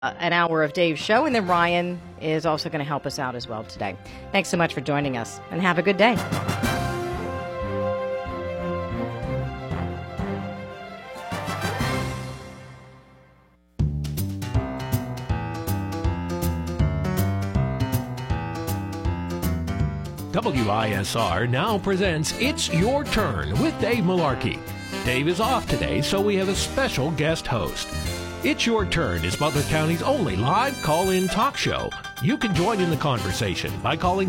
an hour of Dave's show, and then Ryan is also going to help us out as well today. Thanks so much for joining us, and have a good day. WISR now presents It's Your Turn with Dave Malarkey. Dave is off today, so we have a special guest host. It's Your Turn is Butler County's only live call-in talk show. You can join in the conversation by calling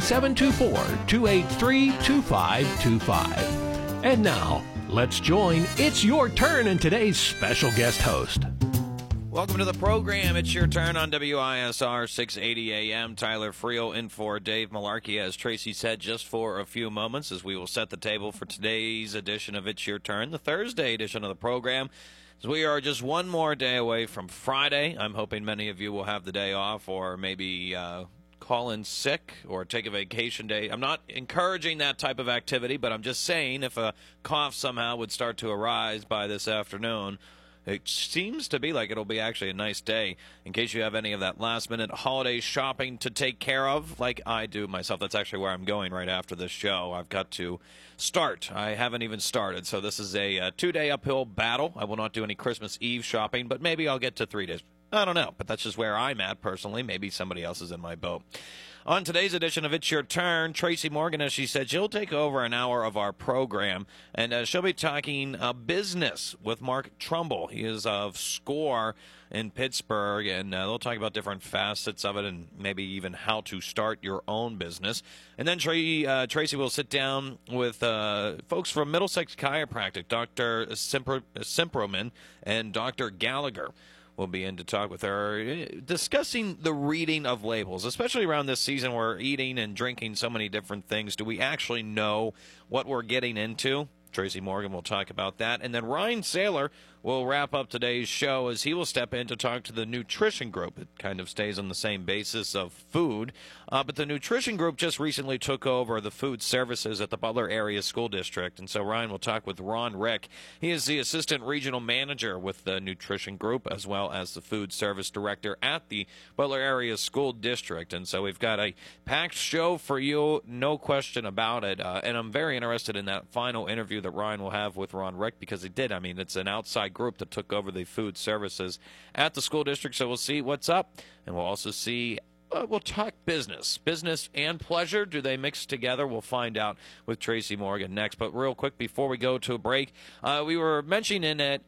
724-283-2525. And now, let's join It's Your Turn and today's special guest host. Welcome to the program. It's Your Turn on WISR 680 AM. Tyler Friel in for Dave Malarkey, as Tracy said, just for a few moments, as we will set the table for today's edition of It's Your Turn, the Thursday edition of the program. As we are just one more day away from Friday. I'm hoping many of you will have the day off, or maybe call in sick or take a vacation day. I'm not encouraging that type of activity, but I'm just saying if a cough somehow would start to arise by this afternoon, it seems to be like it'll be actually a nice day in case you have any of that last-minute holiday shopping to take care of, like I do myself. That's actually where I'm going right after this show. I've got to start. I haven't even started, so this is a two-day uphill battle. I will not do any Christmas Eve shopping, but maybe I'll get to 3 days. I don't know, but that's just where I'm at personally. Maybe somebody else is in my boat. On today's edition of It's Your Turn, Tracy Morgan, as she said, she'll take over an hour of our program, and she'll be talking business with Mark Trumbull. He is of SCORE in Pittsburgh, and they'll talk about different facets of it and maybe even how to start your own business. And then Tracy will sit down with folks from Middlesex Chiropractic, Dr. Simperman and Dr. Gallagher. We'll be in to talk with her, discussing the reading of labels, especially around this season. We're eating and drinking so many different things. Do we actually know what we're getting into? Tracy Morgan will talk about that. And then Ryan Saylor will wrap up today's show as he will step in to talk to the nutrition group. It kind of stays on the same basis of food. But the nutrition group just recently took over the food services at the Butler Area School District. And so Ryan will talk with Ron Rick. He is the assistant regional manager with the nutrition group, as well as the food service director at the Butler Area School District. And so we've got a packed show for you, no question about it. And I'm very interested in that final interview that Ryan will have with Ron Rick, because he did. I mean, it's an outside group that took over the food services at the school district, so we'll see what's up, and we'll also see, we'll talk business and pleasure. Do they mix together? We'll find out with Tracy Morgan next. But real quick, before we go to a break, we were mentioning it,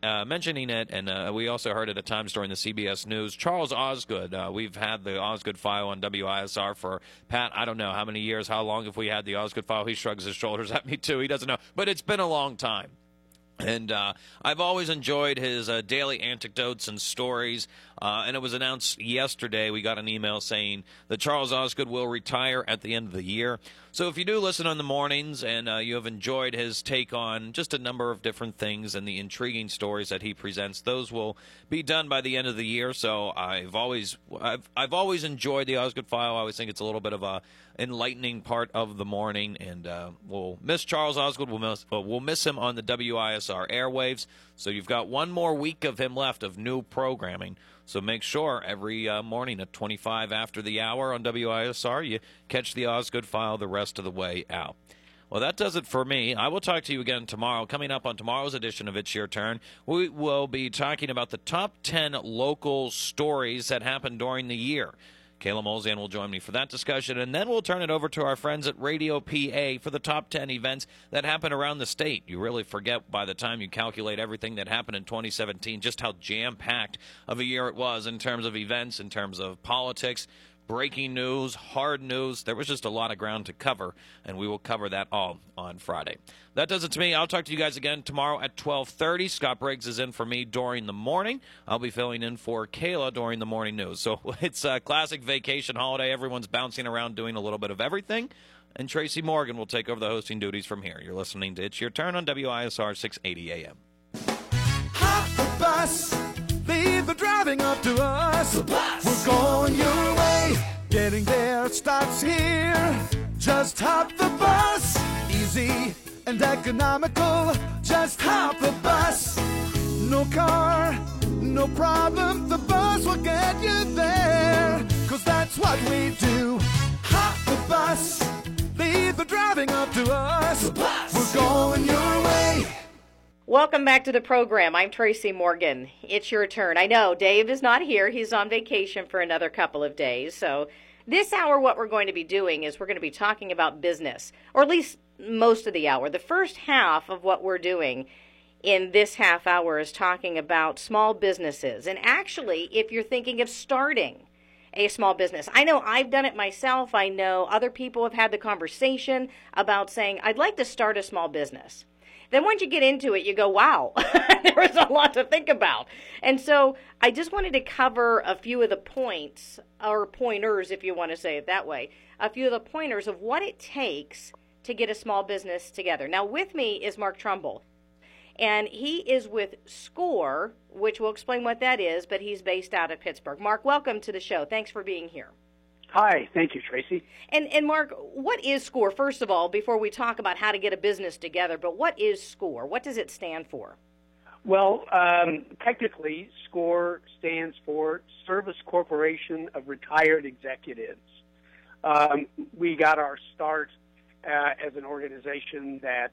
and we also heard it at times during the CBS News. Charles Osgood, we've had the Osgood File on WISR for, Pat, I don't know how many years, how long have we had the Osgood File? He shrugs his shoulders at me, too. He doesn't know. But it's been a long time. And I've always enjoyed his daily anecdotes and stories. And it was announced yesterday, we got an email saying that Charles Osgood will retire at the end of the year. So if you do listen on the mornings and you have enjoyed his take on just a number of different things and the intriguing stories that he presents, those will be done by the end of the year. So I've always enjoyed the Osgood File. I always think it's a little bit of a enlightening part of the morning, and we'll miss Charles Osgood. We'll miss him on the WISR airwaves. So you've got one more week of him left of new programming. So make sure every morning at 25 after the hour on WISR, you catch the Osgood File the rest of the way out. Well, that does it for me. I will talk to you again tomorrow. Coming up on tomorrow's edition of It's Your Turn, we will be talking about the top 10 local stories that happened during the year. Kayla Molzan will join me for that discussion, and then we'll turn it over to our friends at Radio PA for the top 10 events that happen around the state. You really forget by the time you calculate everything that happened in 2017 just how jam-packed of a year it was in terms of events, in terms of politics, breaking news, hard news. There was just a lot of ground to cover, and we will cover that all on Friday. That does it to me. I'll talk to you guys again tomorrow at 12:30. Scott Briggs is in for me during the morning. I'll be filling in for Kayla during the morning news. So it's a classic vacation holiday. Everyone's bouncing around doing a little bit of everything. And Tracy Morgan will take over the hosting duties from here. You're listening to It's Your Turn on WISR 680 AM. Hop the bus, leave the driving up to us. The bus. We're going your way. Getting there starts here. Just hop the bus. Easy and economical. Just hop the bus. No car, no problem, the bus will get you there. 'Cause that's what we do. Hop the bus, leave the driving up to us. We're going your way. Welcome back to the program. I'm Tracy Morgan. It's your turn. I know Dave is not here. He's on vacation for another couple of days. So this hour, what we're going to be doing is we're going to be talking about business, or at least most of the hour. The first half of what we're doing in this half hour is talking about small businesses. And actually, if you're thinking of starting a small business, I know I've done it myself. I know other people have had the conversation about saying, I'd like to start a small business. Then once you get into it, you go, wow, there was a lot to think about. And so I just wanted to cover a few of the points, or pointers, if you want to say it that way, a few of the pointers of what it takes to get a small business together. Now, with me is Mark Trumbull, and he is with SCORE, which will explain what that is, but he's based out of Pittsburgh. Mark, welcome to the show. Thanks for being here. Hi, thank you, Tracy. And Mark, what is SCORE, first of all, before we talk about how to get a business together, but what is SCORE? What does it stand for? Well, technically, SCORE stands for Service Corporation of Retired Executives. We got our start as an organization that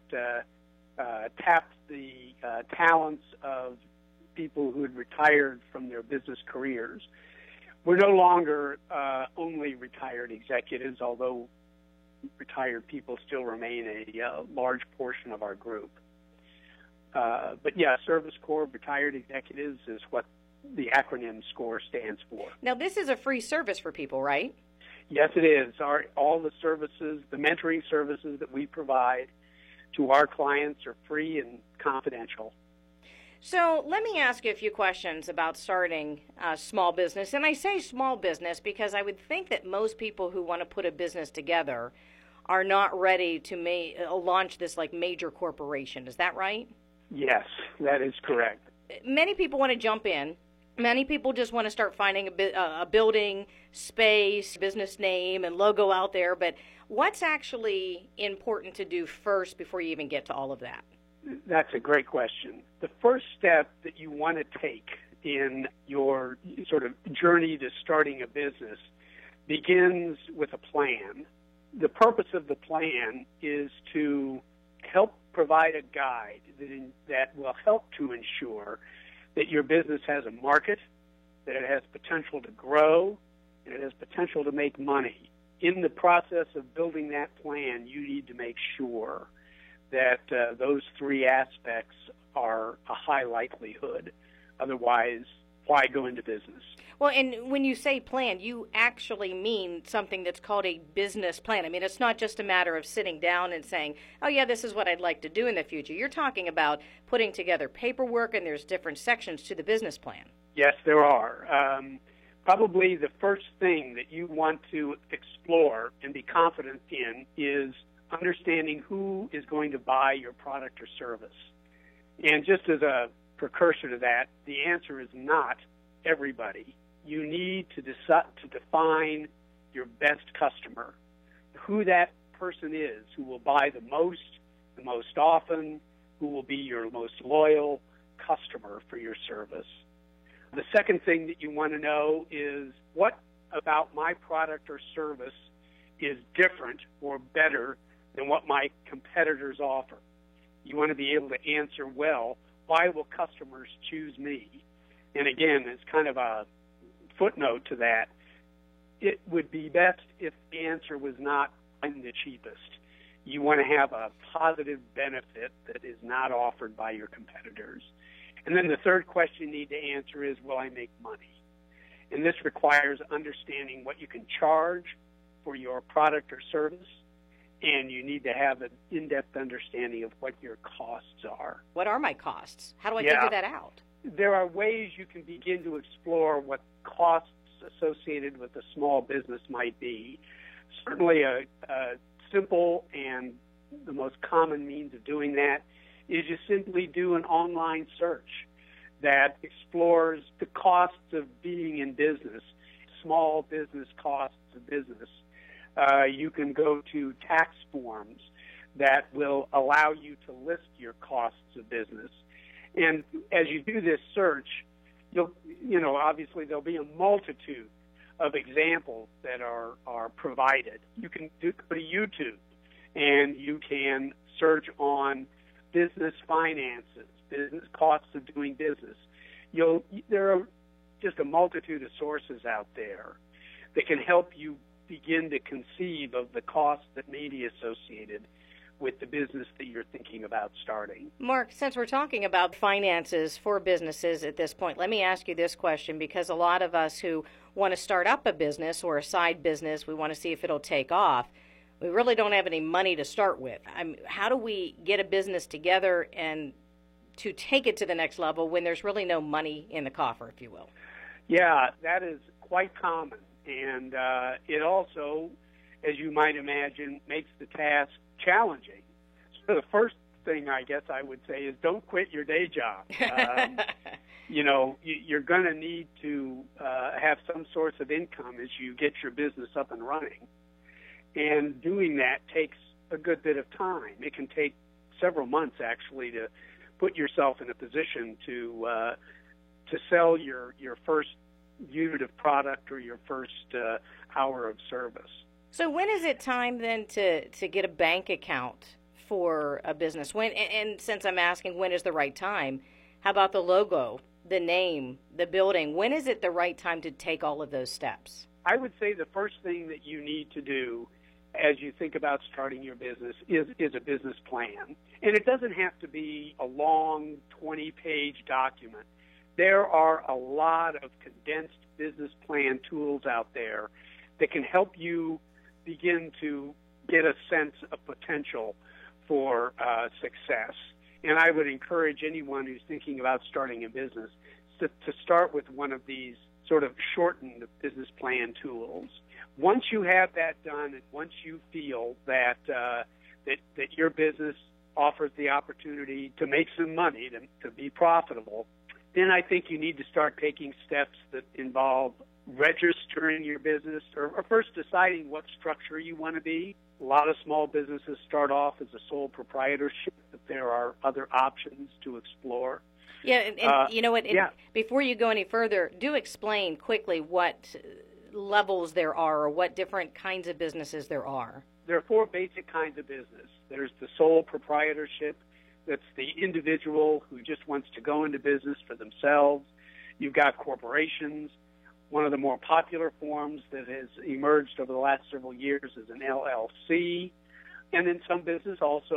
tapped the talents of people who had retired from their business careers. We're no longer only retired executives, although retired people still remain a large portion of our group. But yeah, Service Corps of Retired Executives is what the acronym SCORE stands for. Now, this is a free service for people, right? Yes, it is. All the services, the mentoring services that we provide to our clients are free and confidential. So let me ask you a few questions about starting a small business. And I say small business because I would think that most people who want to put a business together are not ready to launch this like major corporation. Is that right? Yes, that is correct. Many people want to jump in. Many people just want to start finding a building, space, business name, and logo out there. But what's actually important to do first before you even get to all of that? That's a great question. The first step that you want to take in your sort of journey to starting a business begins with a plan. The purpose of the plan is to help provide a guide that will help to ensure that your business has a market, that it has potential to grow, and it has potential to make money. In the process of building that plan, you need to make sure that those three aspects are a high likelihood. Otherwise, why go into business? Well, and when you say plan, you actually mean something that's called a business plan. I mean, it's not just a matter of sitting down and saying, oh, yeah, this is what I'd like to do in the future. You're talking about putting together paperwork, and there's different sections to the business plan. Yes, there are. Probably the first thing that you want to explore and be confident in is understanding who is going to buy your product or service. And just as a precursor to that, the answer is not everybody. You need to define your best customer, who that person is who will buy the most often, who will be your most loyal customer for your service. The second thing that you want to know is what about my product or service is different or better than what my competitors offer. You want to be able to answer, well, why will customers choose me? And again, it's kind of a footnote to that. It would be best if the answer was not, I'm the cheapest. You want to have a positive benefit that is not offered by your competitors. And then the third question you need to answer is, will I make money? And this requires understanding what you can charge for your product or service, and you need to have an in-depth understanding of what your costs are. What are my costs? How do I figure that out? There are ways you can begin to explore what costs associated with a small business might be. Certainly a simple and the most common means of doing that is you simply do an online search that explores the costs of being in business, small business costs of business. You can go to tax forms that will allow you to list your costs of business. And as you do this search, obviously there'll be a multitude of examples that are provided. You can go to YouTube and you can search on business finances, business costs of doing business. There are just a multitude of sources out there that can help you begin to conceive of the costs that may be associated with the business that you're thinking about starting. Mark, since we're talking about finances for businesses at this point, let me ask you this question, because a lot of us who want to start up a business or a side business, we want to see if it'll take off. We really don't have any money to start with. How do we get a business together and to take it to the next level when there's really no money in the coffer, if you will? Yeah, that is quite common. And it also, as you might imagine, makes the task challenging. So the first thing I guess I would say is don't quit your day job. You're going to need to have some source of income as you get your business up and running. And doing that takes a good bit of time. It can take several months, actually, to put yourself in a position to sell your first unit of product or your first hour of service. So when is it time then to get a bank account for a business? When, and since I'm asking when is the right time, how about the logo, the name, the building? When is it the right time to take all of those steps? I would say the first thing that you need to do as you think about starting your business is a business plan. And it doesn't have to be a long 20-page document. There are a lot of condensed business plan tools out there that can help you begin to get a sense of potential for success. And I would encourage anyone who's thinking about starting a business to start with one of these sort of shortened business plan tools. Once you have that done, and once you feel that that your business offers the opportunity to make some money, to be profitable, then I think you need to start taking steps that involve registering your business or first deciding what structure you want to be. A lot of small businesses start off as a sole proprietorship, but there are other options to explore. Yeah, and you know what? Before you go any further, do explain quickly what levels there are or what different kinds of businesses there are. There are four basic kinds of business. There's the sole proprietorship. That's the individual who just wants to go into business for themselves. You've got corporations. One of the more popular forms that has emerged over the last several years is an LLC. And then some businesses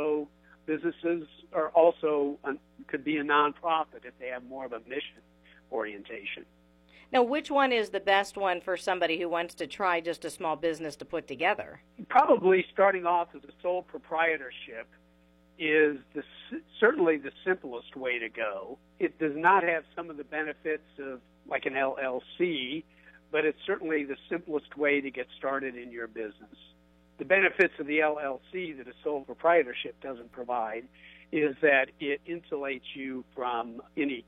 are also could be a nonprofit if they have more of a mission orientation. Now, which one is the best one for somebody who wants to try just a small business to put together? Probably starting off as a sole proprietorship is certainly the simplest way to go. It does not have some of the benefits of like an LLC, but it's certainly the simplest way to get started in your business. The benefits of the LLC that a sole proprietorship doesn't provide is that it insulates you from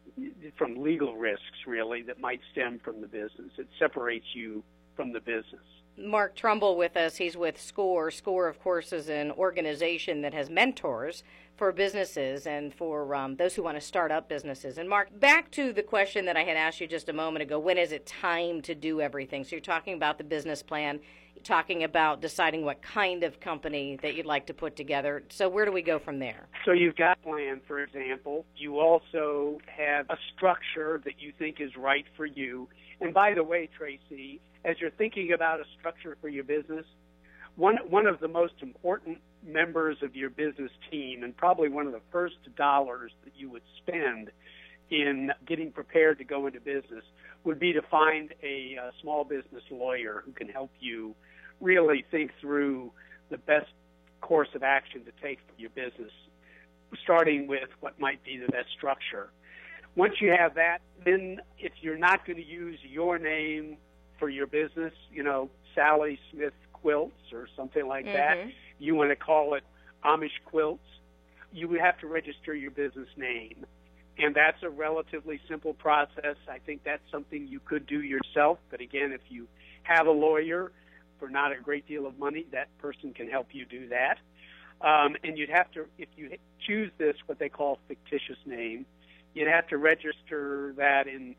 legal risks, really, that might stem from the business. It separates you from the business. Mark Trumbull with us. He's with SCORE. SCORE, of course, is an organization that has mentors for businesses and for those who want to start up businesses. And Mark, back to the question that I had asked you just a moment ago, when is it time to do everything? So you're talking about the business plan, you're talking about deciding what kind of company that you'd like to put together. So where do we go from there? So you've got a plan, for example. You also have a structure that you think is right for you. And by the way, Tracy, as you're thinking about a structure for your business, one of the most important members of your business team, and probably one of the first dollars that you would spend in getting prepared to go into business, would be to find a small business lawyer who can help you really think through the best course of action to take for your business, starting with what might be the best structure. Once you have that, then if you're not going to use your name for your business, Sally Smith Quilts or something like that, you want to call it Amish Quilts, you would have to register your business name. And that's a relatively simple process. I think that's something you could do yourself. But again, if you have a lawyer for not a great deal of money, that person can help you do that. And you'd have to, if you choose this, what they call fictitious name, you'd have to register that in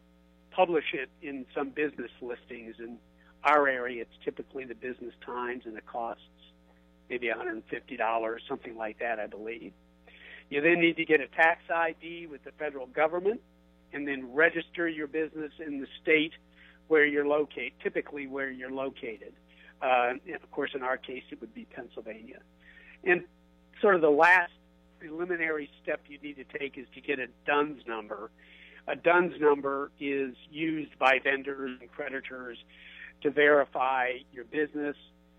publish it in some business listings. In our area, it's typically the Business Times, and it costs maybe $150, something like that, I believe. You then need to get a tax ID with the federal government, and then register your business in the state where you're located, typically where you're located. And of course, in our case, it would be Pennsylvania. And sort of the last preliminary step you need to take is to get a DUNS number. A DUNS number is used by vendors and creditors to verify your business,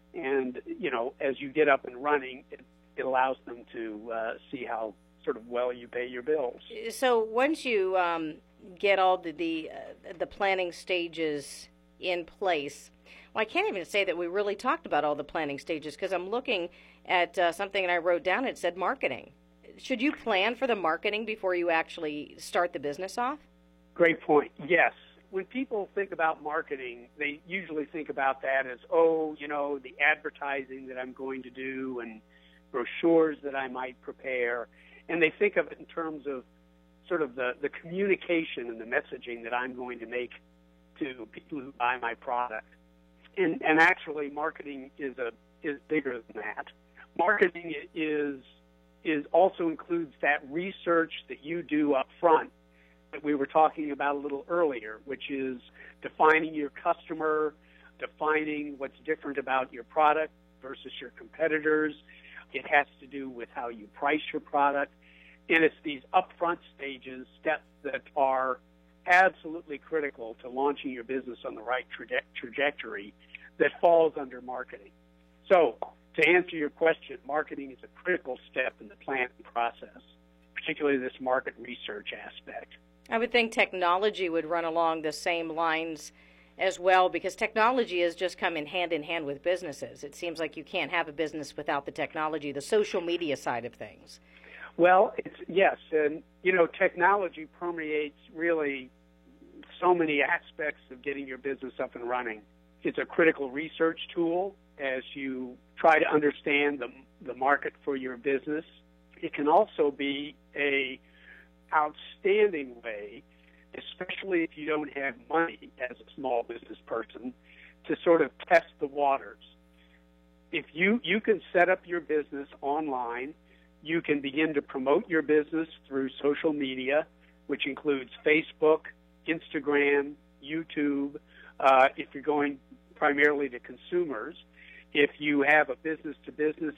and as you get up and running, it allows them to see how sort of well you pay your bills. So once you get all the planning stages in place, well, I can't even say that we really talked about all the planning stages, because I'm looking at something that I wrote down. It said marketing. Should you plan for the marketing before you actually start the business off? Great point. Yes. When people think about marketing, they usually think about that as, the advertising that I'm going to do and brochures that I might prepare. And they think of it in terms of sort of the communication and the messaging that I'm going to make to people who buy my product. And actually, marketing is bigger than that. Marketing is also includes that research that you do up front that we were talking about a little earlier, which is defining your customer, defining what's different about your product versus your competitors. It has to do with how you price your product. And it's these upfront steps that are absolutely critical to launching your business on the right trajectory that falls under marketing. So to answer your question, marketing is a critical step in the planning process, particularly this market research aspect. I would think technology would run along the same lines as well, because technology has just come in hand with businesses. It seems like you can't have a business without the technology, the social media side of things. Well, yes, and technology permeates really so many aspects of getting your business up and running. It's a critical research tool as you try to understand the market for your business. It can also be a outstanding way, especially if you don't have money as a small business person, to sort of test the waters. If you can set up your business online, you can begin to promote your business through social media, which includes Facebook, Instagram, YouTube, if you're going primarily to consumers. If you have a business-to-business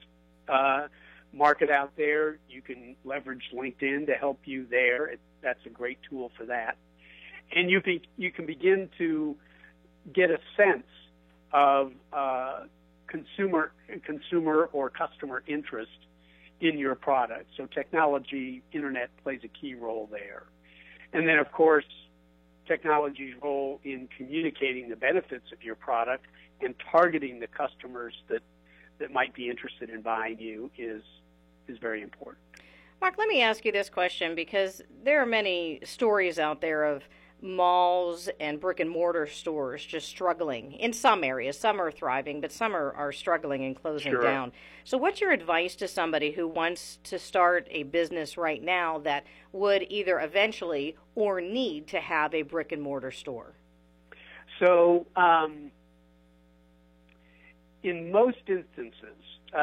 market out there, you can leverage LinkedIn to help you there. That's a great tool for that. And you can begin to get a sense of consumer or customer interest in your product. So technology, internet plays a key role there. And then, of course, technology's role in communicating the benefits of your product and targeting the customers that might be interested in buying you is very important. Mark, let me ask you this question, because there are many stories out there of malls and brick and mortar stores just struggling in some areas. Some are thriving, but some are struggling and closing down. So what's your advice to somebody who wants to start a business right now that would either eventually or need to have a brick and mortar store? So in most instances,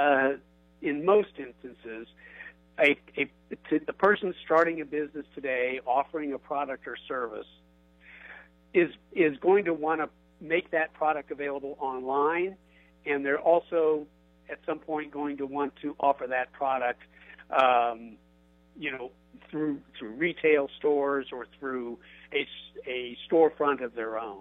the person starting a business today, offering a product or service, is going to want to make that product available online, and they're also at some point going to want to offer that product, through retail stores or through a storefront of their own.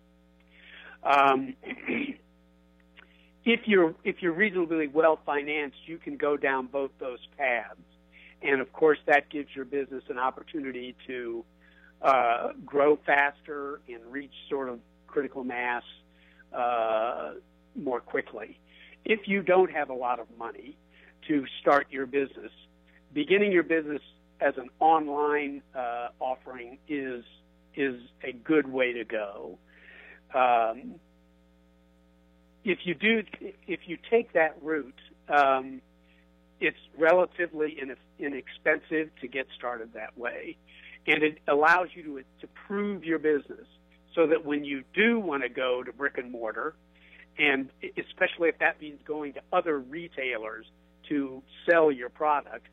If you're reasonably well financed, you can go down both those paths, and of course that gives your business an opportunity to grow faster and reach sort of critical mass more quickly. If you don't have a lot of money to start your business, beginning your business as an online offering is a good way to go. If you take that route, it's relatively inexpensive to get started that way. and it allows you to prove your business so that when you do want to go to brick and mortar, and especially if that means going to other retailers to sell your product,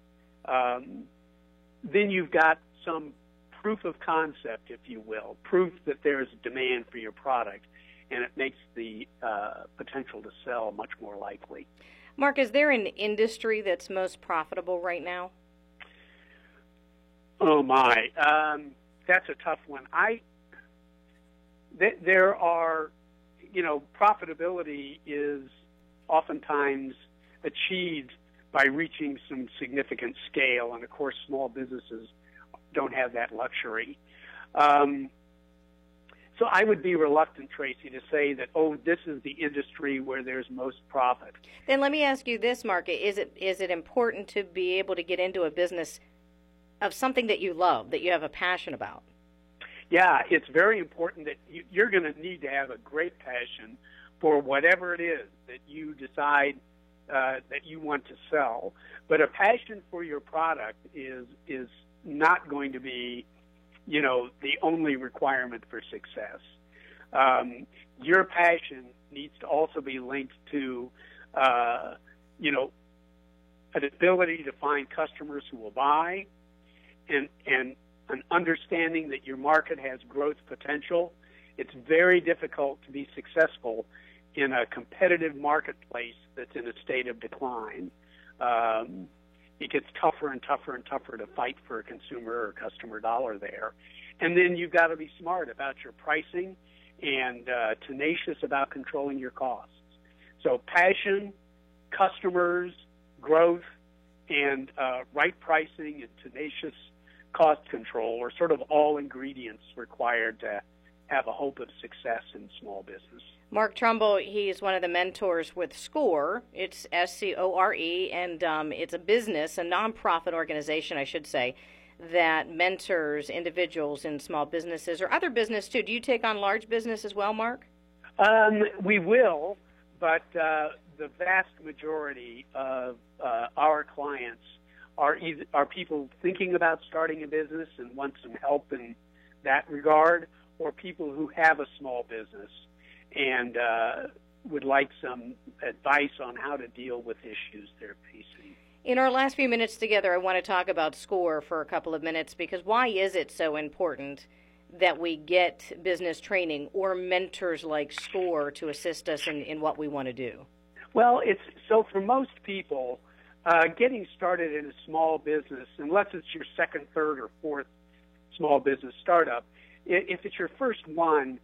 then you've got some proof of concept, if you will, proof that there's demand for your product, and it makes the potential to sell much more likely. Mark, is there an industry that's most profitable right now? Oh, my. That's a tough one. There are, profitability is oftentimes achieved by reaching some significant scale, and of course small businesses don't have that luxury. So I would be reluctant, Tracy, to say that, this is the industry where there's most profit. Then let me ask you this, Mark. Is it important to be able to get into a business of something that you love, that you have a passion about? Yeah, it's very important that you're going to need to have a great passion for whatever it is that you decide that you want to sell. But a passion for your product is not going to be, the only requirement for success. Your passion needs to also be linked to, an ability to find customers who will buy, and an understanding that your market has growth potential. It's very difficult to be successful in a competitive marketplace that's in a state of decline. It gets tougher and tougher and tougher to fight for a consumer or customer dollar there. And then you've got to be smart about your pricing and tenacious about controlling your costs. So passion, customers, growth, and right pricing and tenacious cost control are sort of all ingredients required to have a hope of success in small business. Mark Trumbull, he's one of the mentors with SCORE. It's SCORE, and it's a business, a nonprofit organization, I should say, that mentors individuals in small businesses or other business too. Do you take on large business as well, Mark? We will, but the vast majority of our clients are people thinking about starting a business and want some help in that regard, or people who have a small business and would like some advice on how to deal with issues they're facing. In our last few minutes together, I want to talk about SCORE for a couple of minutes, because why is it so important that we get business training or mentors like SCORE to assist us in what we want to do? Well, so for most people, getting started in a small business, unless it's your second, third, or fourth small business startup, if it's your first one,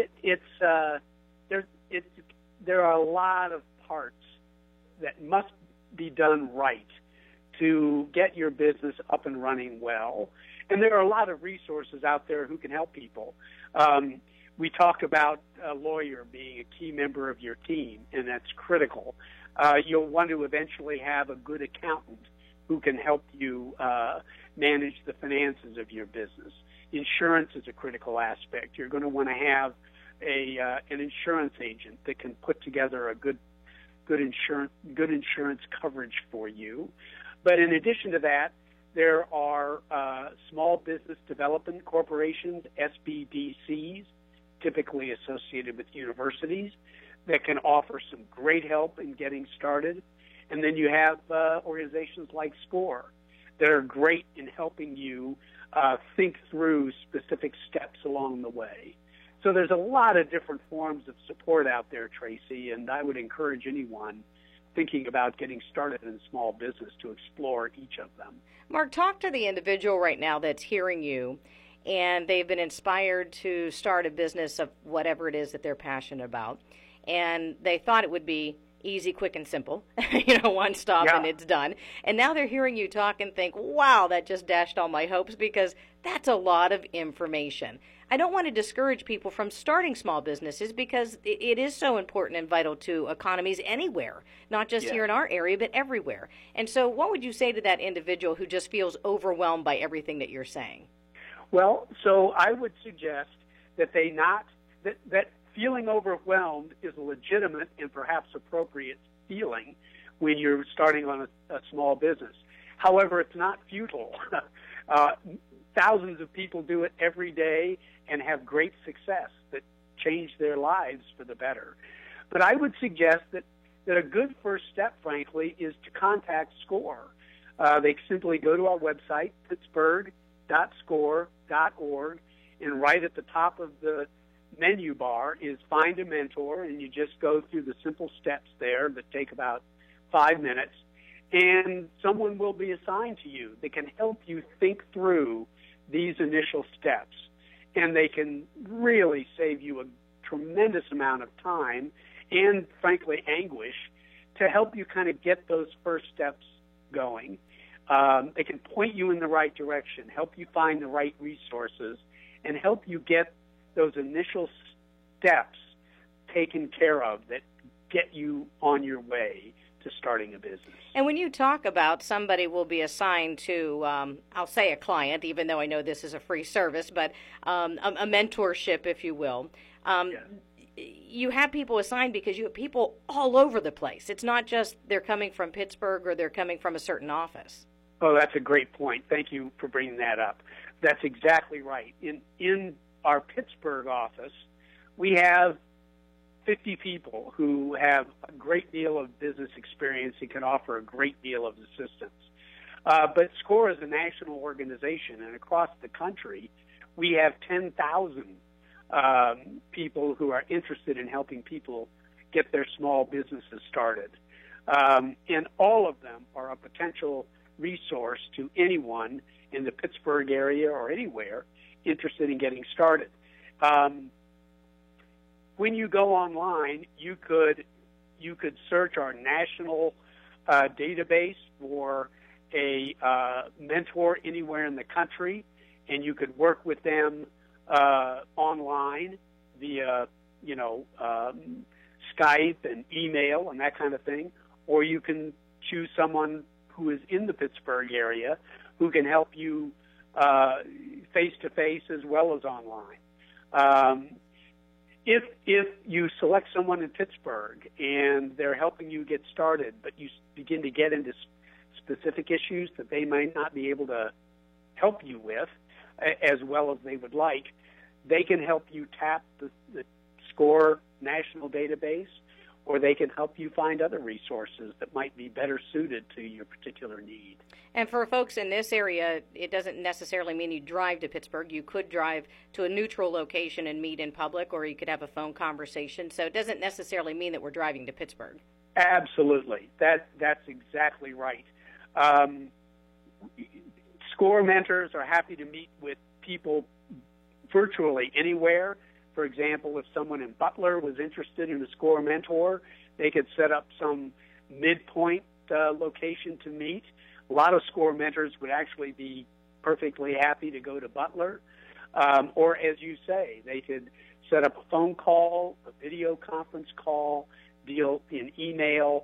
there are a lot of parts that must be done right to get your business up and running well. And there are a lot of resources out there who can help people. We talk about a lawyer being a key member of your team, and that's critical. You'll want to eventually have a good accountant who can help you manage the finances of your business. Insurance is a critical aspect. You're going to want to have an insurance agent that can put together a good insurance coverage for you. But in addition to that, there are small business development corporations, SBDCs, typically associated with universities, that can offer some great help in getting started. And then you have organizations like SCORE that are great in helping you think through specific steps along the way. So there's a lot of different forms of support out there, Tracy, and I would encourage anyone thinking about getting started in a small business to explore each of them. Mark, talk to the individual right now that's hearing you, and they've been inspired to start a business of whatever it is that they're passionate about, and they thought it would be easy, quick, and simple, one stop and it's done. And now they're hearing you talk and think, wow, that just dashed all my hopes, because that's a lot of information. I don't want to discourage people from starting small businesses, because it is so important and vital to economies anywhere, not just here in our area, but everywhere. And so what would you say to that individual who just feels overwhelmed by everything that you're saying? Well, so I would suggest that that feeling overwhelmed is a legitimate and perhaps appropriate feeling when you're starting on a small business. However, it's not futile. thousands of people do it every day and have great success that change their lives for the better. But I would suggest that a good first step, frankly, is to contact SCORE. They simply go to our website, pittsburgh.score.org, and right at the top of the menu bar is Find a Mentor, and you just go through the simple steps there that take about 5 minutes, and someone will be assigned to you that can help you think through these initial steps, and they can really save you a tremendous amount of time and, frankly, anguish to help you kind of get those first steps going. They can point you in the right direction, help you find the right resources, and help you get those initial steps taken care of that get you on your way to starting a business. And when you talk about somebody will be assigned to, I'll say a client, even though I know this is a free service, but a mentorship, if you will, you have people assigned because you have people all over the place. It's not just they're coming from Pittsburgh or they're coming from a certain office. Oh, that's a great point. Thank you for bringing that up. That's exactly right. In our Pittsburgh office, we have 50 people who have a great deal of business experience and can offer a great deal of assistance. But SCORE is a national organization, and across the country, we have 10,000 people who are interested in helping people get their small businesses started. And all of them are a potential resource to anyone in the Pittsburgh area or anywhere interested in getting started. When you go online, you could search our national database for a mentor anywhere in the country, and you could work with them online via Skype and email and that kind of thing, or you can choose someone who is in the Pittsburgh area who can help you face-to-face as well as online. If you select someone in Pittsburgh and they're helping you get started, but you begin to get into specific issues that they might not be able to help you with as well as they would like, they can help you tap the SCORE national database, or they can help you find other resources that might be better suited to your particular need. And for folks in this area, it doesn't necessarily mean you drive to Pittsburgh. You could drive to a neutral location and meet in public, or you could have a phone conversation. So it doesn't necessarily mean that we're driving to Pittsburgh. Absolutely. That's exactly right. SCORE mentors are happy to meet with people virtually anywhere. For example, if someone in Butler was interested in a SCORE mentor, they could set up some midpoint location to meet. A lot of SCORE mentors would actually be perfectly happy to go to Butler. Or, as you say, they could set up a phone call, a video conference call, deal in email.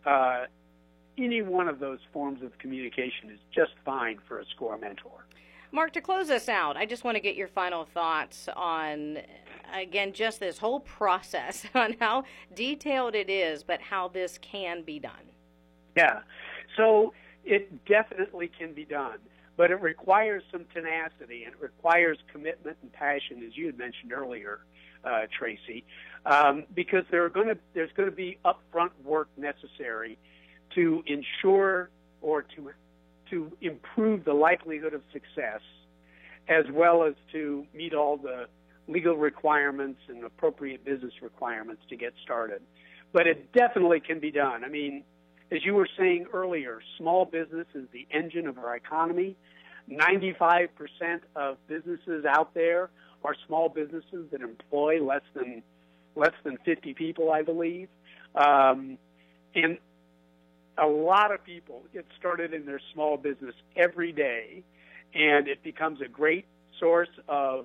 Any one of those forms of communication is just fine for a SCORE mentor. Mark, to close us out, I just want to get your final thoughts on, again, just this whole process, on how detailed it is, but how this can be done. Yeah, so it definitely can be done, but it requires some tenacity, and it requires commitment and passion, as you had mentioned earlier, Tracy, because there's going to be upfront work necessary to ensure or to improve the likelihood of success, as well as to meet all the legal requirements and appropriate business requirements to get started. But it definitely can be done. I mean, as you were saying earlier, small business is the engine of our economy. 95% of businesses out there are small businesses that employ less than 50 people, I believe. And a lot of people get started in their small business every day, and it becomes a great source of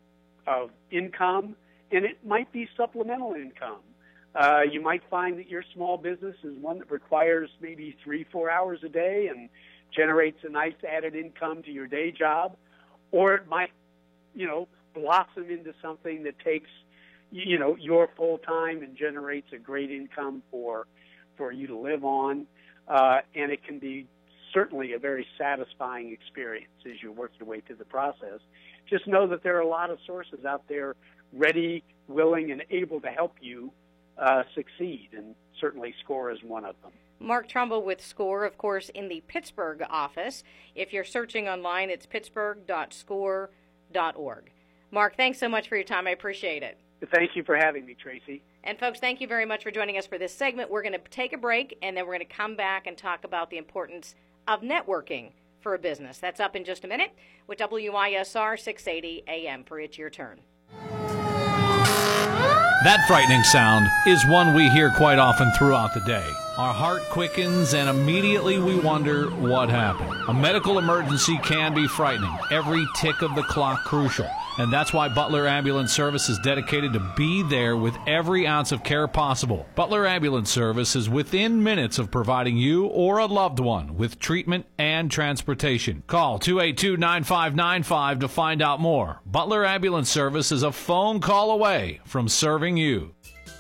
income, and it might be supplemental income. You might find that your small business is one that requires maybe 3-4 hours a day and generates a nice added income to your day job, or it might, blossom into something that takes, your full time and generates a great income for you to live on. And it can be certainly a very satisfying experience as you work your way through the process. Just know that there are a lot of sources out there ready, willing, and able to help you succeed, and certainly SCORE is one of them. Mark Trumbull with SCORE, of course, in the Pittsburgh office. If you're searching online, it's pittsburgh.score.org. Mark, thanks so much for your time. I appreciate it. Thank you for having me, Tracy. And folks, thank you very much for joining us for this segment. We're going to take a break, and then we're going to come back and talk about the importance of networking for a business. That's up in just a minute with WISR 680 AM for It's Your Turn. That frightening sound is one we hear quite often throughout the day. Our heart quickens and immediately we wonder what happened. A medical emergency can be frightening. Every tick of the clock crucial. And that's why Butler Ambulance Service is dedicated to be there with every ounce of care possible. Butler Ambulance Service is within minutes of providing you or a loved one with treatment and transportation. Call 282-9595 to find out more. Butler Ambulance Service is a phone call away from serving you.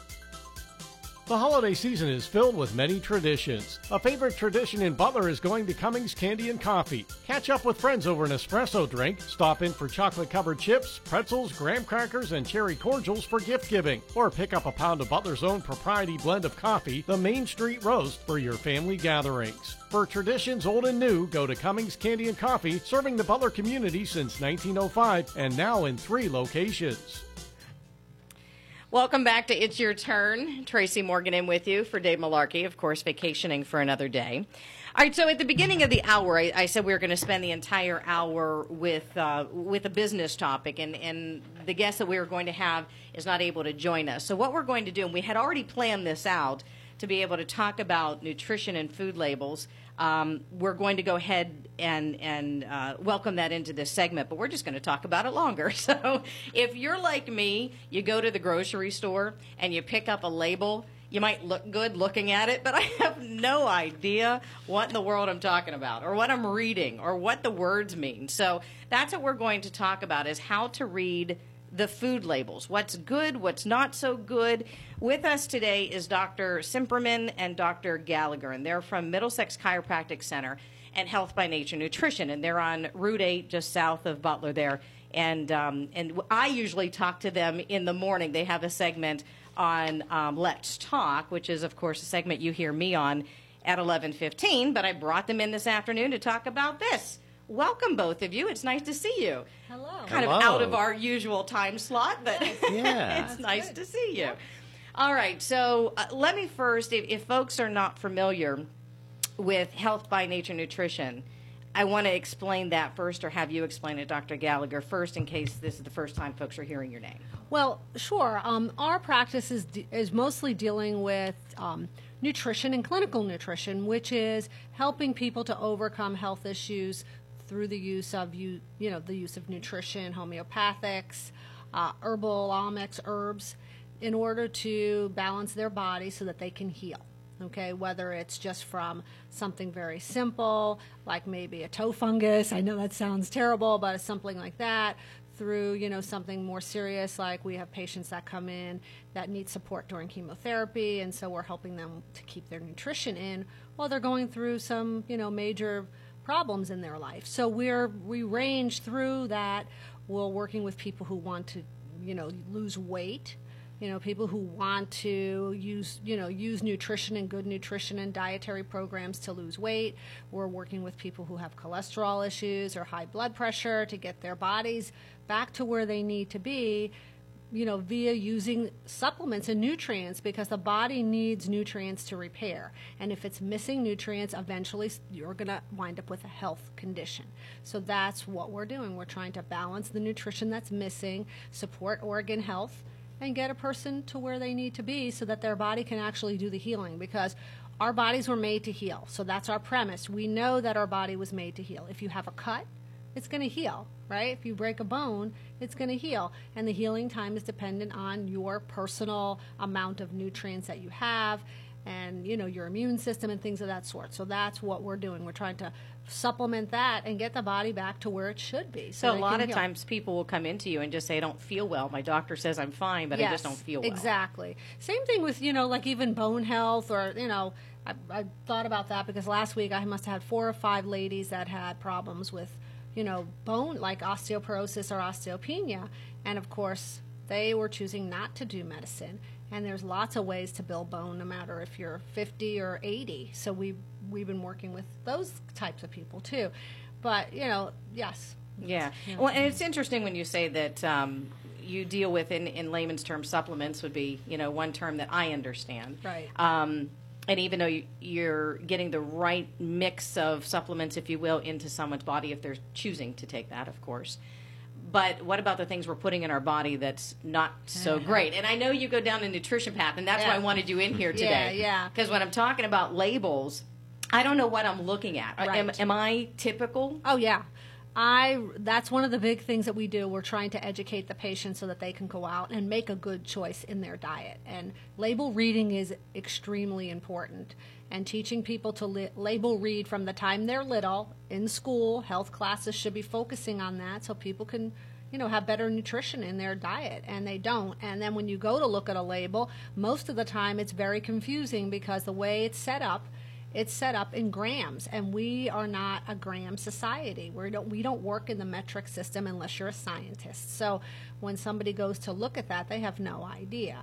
The holiday season is filled with many traditions. A favorite tradition in Butler is going to Cummings Candy and Coffee. Catch up with friends over an espresso drink, stop in for chocolate-covered chips, pretzels, graham crackers, and cherry cordials for gift giving, or pick up a pound of Butler's own propriety blend of coffee, the Main Street Roast, for your family gatherings. For traditions old and new, go to Cummings Candy and Coffee, serving the Butler community since 1905 and now in 3 locations. Welcome back to It's Your Turn. Tracy Morgan in with you for Dave Malarkey, of course, vacationing for another day. All right, so at the beginning of the hour, I said we were going to spend the entire hour with a business topic, and the guest that we were going to have is not able to join us. So what we're going to do, and we had already planned this out to be able to talk about nutrition and food labels, we're going to go ahead and welcome that into this segment, but we're just going to talk about it longer. So if you're like me, you go to the grocery store and you pick up a label, you might look good looking at it, but I have no idea what in the world I'm talking about or what I'm reading or what the words mean. So that's what we're going to talk about, is how to read the food labels. What's good, what's not so good. With us today is Dr. Simperman and Dr. Gallagher, and they're from Middlesex Chiropractic Center and Health by Nature Nutrition, and they're on Route 8 just south of Butler there. And I usually talk to them in the morning. They have a segment on Let's Talk, which is, of course, a segment you hear me on at 11:15, but I brought them in this afternoon to talk about this. Welcome, both of you. It's nice to see you. Hello. Kind of out of our usual time slot, but Yeah. it's nice to see you. All right, so let me first, if folks are not familiar with Health by Nature Nutrition, I want to explain that first, or have you explain it, Dr. Gallagher, first, in case this is the first time folks are hearing your name. Well, sure. Our practice is mostly dealing with nutrition and clinical nutrition, which is helping people to overcome health issues through the use of the use of nutrition, homeopathics, herbal omics, herbs, in order to balance their body so that they can heal. Okay, whether it's just from something very simple, like maybe a toe fungus, I know that sounds terrible, but it's something like that, through, something more serious, like we have patients that come in that need support during chemotherapy, and so we're helping them to keep their nutrition in while they're going through some, major problems in their life. So we range through that. We're working with people who want to, lose weight, people who want to use nutrition and good nutrition and dietary programs to lose weight. We're working with people who have cholesterol issues or high blood pressure to get their bodies back to where they need to be, via using supplements and nutrients, because the body needs nutrients to repair. And if it's missing nutrients, eventually you're going to wind up with a health condition. So that's what we're doing. We're trying to balance the nutrition that's missing, support organ health, and get a person to where they need to be so that their body can actually do the healing, because our bodies were made to heal. So that's our premise. We know that our body was made to heal. If you have a cut, it's going to heal, right? If you break a bone, it's going to heal. And the healing time is dependent on your personal amount of nutrients that you have and, your immune system and things of that sort. So that's what we're doing. We're trying to supplement that and get the body back to where it should be. So a lot of times people will come into you and just say, I don't feel well. My doctor says I'm fine, but I just don't feel well. Exactly. Same thing with, like even bone health or, I thought about that because last week I must have had 4 or 5 ladies that had problems with, bone, like osteoporosis or osteopenia. And of course, they were choosing not to do medicine. And there's lots of ways to build bone, no matter if you're 50 or 80. So we've been working with those types of people too. But, yes. Yeah. Well, and it's interesting when you say that you deal with, in layman's terms, supplements would be, one term that I understand. Right. And even though you're getting the right mix of supplements, if you will, into someone's body, if they're choosing to take that, of course. But what about the things we're putting in our body that's not so great? And I know you go down a nutrition path, and that's why I wanted you in here today. Yeah. Because when I'm talking about labels, I don't know what I'm looking at. Right. Am I typical? Oh, yeah. That's one of the big things that we do. We're trying to educate the patient so that they can go out and make a good choice in their diet. And label reading is extremely important. And teaching people to label read from the time they're little in school, health classes should be focusing on that so people can, have better nutrition in their diet, and they don't. And then when you go to look at a label, most of the time it's very confusing because the way it's set up in grams, and we are not a gram society. We don't work in the metric system unless you're a scientist. So when somebody goes to look at that, they have no idea,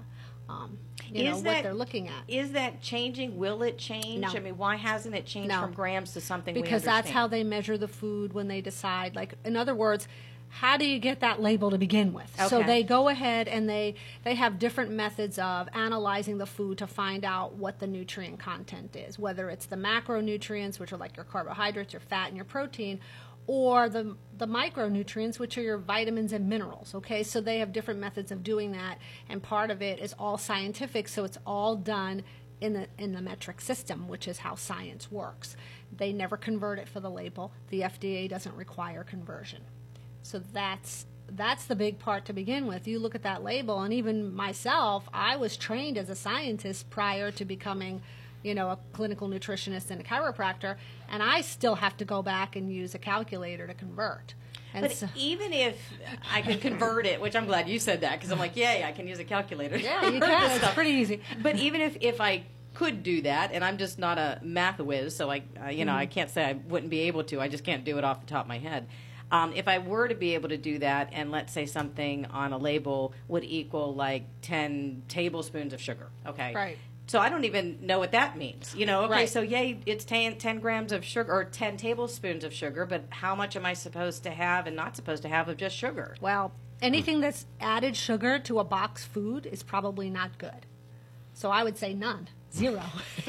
what they're looking at. Is that changing? Will it change? No. I mean, why hasn't it changed from grams to something we Because understand? that's how they measure the food when they decide. Like, in other words, how do you get that label to begin with? Okay. So they go ahead and they have different methods of analyzing the food to find out what the nutrient content is, whether it's the macronutrients, which are like your carbohydrates, your fat, and your protein, or the micronutrients, which are your vitamins and minerals. Okay, so they have different methods of doing that, and part of it is all scientific, so it's all done in the metric system, which is how science works. They never convert it for the label. The FDA doesn't require conversion. So that's the big part to begin with. You look at that label, and even myself, I was trained as a scientist prior to becoming, a clinical nutritionist and a chiropractor, and I still have to go back and use a calculator to convert. And but even if I could convert it, which I'm glad you said that, because I'm like, yay, I can use a calculator. Yeah, you can. It's pretty easy. But even if I could do that, and I'm just not a math whiz, so I can't say I wouldn't be able to. I just can't do it off the top of my head. If I were to be able to do that, and let's say something on a label would equal like 10 tablespoons of sugar, okay? Right. So I don't even know what that means. Okay, right. So yay, it's 10 grams of sugar, or 10 tablespoons of sugar, but how much am I supposed to have and not supposed to have of just sugar? Well, anything that's added sugar to a box food is probably not good. So I would say none. 0.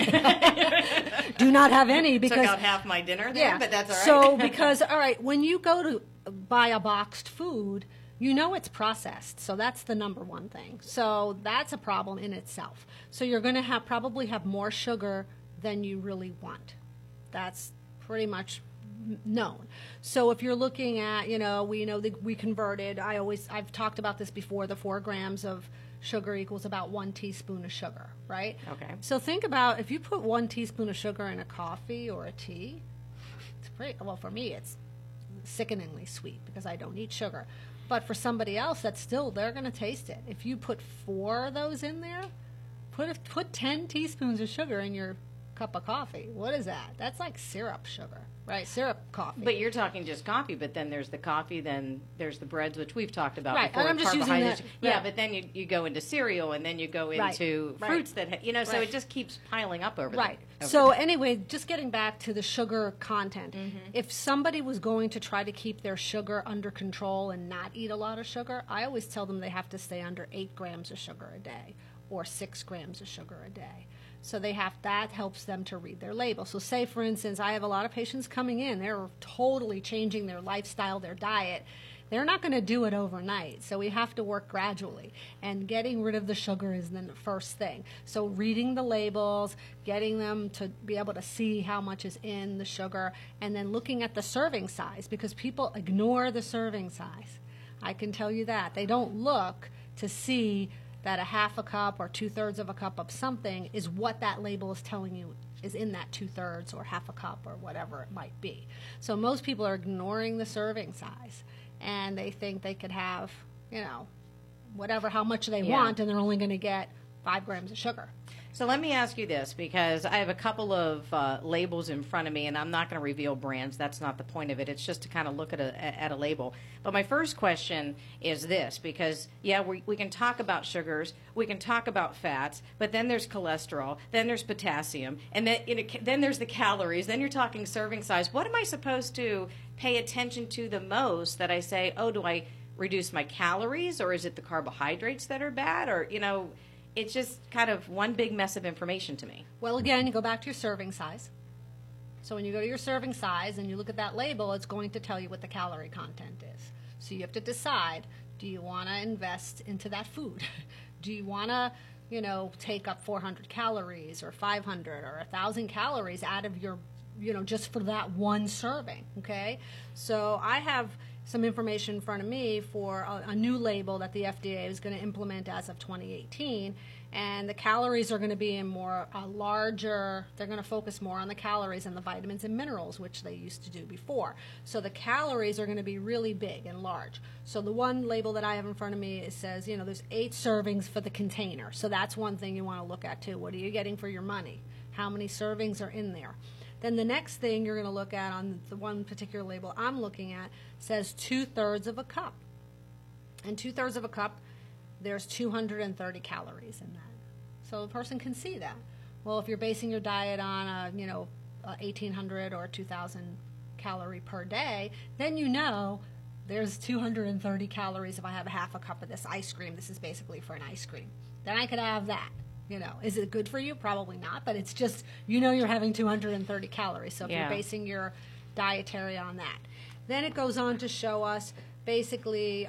Do not have any, because took out half my dinner there, but that's all right. So because when you go to buy a boxed food, it's processed. So that's the number one thing. So that's a problem in itself. So you're going to probably have more sugar than you really want. That's pretty much known. So if you're looking at, we know that we converted. I've talked about this before. The 4 grams of sugar equals about 1 teaspoon of sugar, right? Okay. So think about if you put 1 teaspoon of sugar in a coffee or a tea, it's pretty, well, for me, it's sickeningly sweet because I don't eat sugar. But for somebody else, they're going to taste it. If you put 4 of those in there, put 10 teaspoons of sugar in your cup of coffee. What is that? That's like syrup sugar, right? Syrup coffee. But you're talking just coffee, but then there's the coffee, then there's the breads, which we've talked about right. before. And I'm just using that. Yeah, right. but then you go into cereal, and then you go into fruits that, so right. it just keeps piling up over right. there. So anyway, just getting back to the sugar content, if somebody was going to try to keep their sugar under control and not eat a lot of sugar, I always tell them they have to stay under 8 grams of sugar a day or 6 grams of sugar a day. So that helps them to read their label. So say, for instance, I have a lot of patients coming in. They're totally changing their lifestyle, their diet. They're not going to do it overnight. So we have to work gradually. And getting rid of the sugar is the first thing. So reading the labels, getting them to be able to see how much is in the sugar, and then looking at the serving size, because people ignore the serving size. I can tell you that. They don't look to see that a half a cup or 2/3 of a cup of something is what that label is telling you is in that 2/3 or half a cup or whatever it might be. So most people are ignoring the serving size, and they think they could have, how much they want, and they're only going to get 5 grams of sugar. So let me ask you this, because I have a couple of labels in front of me, and I'm not going to reveal brands. That's not the point of it. It's just to kind of look at a label. But my first question is this, because, yeah, we can talk about sugars, we can talk about fats, but then there's cholesterol, then there's potassium, and then there's the calories, then you're talking serving size. What am I supposed to pay attention to the most that I say, oh, do I reduce my calories, or is it the carbohydrates that are bad, or, it's just kind of one big mess of information to me. Well, again, you go back to your serving size. So when you go to your serving size and you look at that label, it's going to tell you what the calorie content is. So you have to decide, do you want to invest into that food? Do you want to, take up 400 calories or 500 or 1,000 calories out of your, just for that one serving, okay? So I have some information in front of me for a new label that the FDA is going to implement as of 2018, and the calories are going to be in more larger, they're going to focus more on the calories and the vitamins and minerals, which they used to do before. So the calories are going to be really big and large. So the one label that I have in front of me, it says, there's 8 servings for the container. So that's one thing you want to look at too. What are you getting for your money? How many servings are in there? Then the next thing you're going to look at on the one particular label I'm looking at says 2/3 of a cup. And 2/3 of a cup, there's 230 calories in that. So a person can see that. Well, if you're basing your diet on a 1,800 or 2,000 calorie per day, then there's 230 calories if I have a half a cup of this ice cream. This is basically for an ice cream. Then I could have that. Is it good for you? Probably not, but it's just, you're having 230 calories. So if you're basing your dietary on that. Then it goes on to show us basically,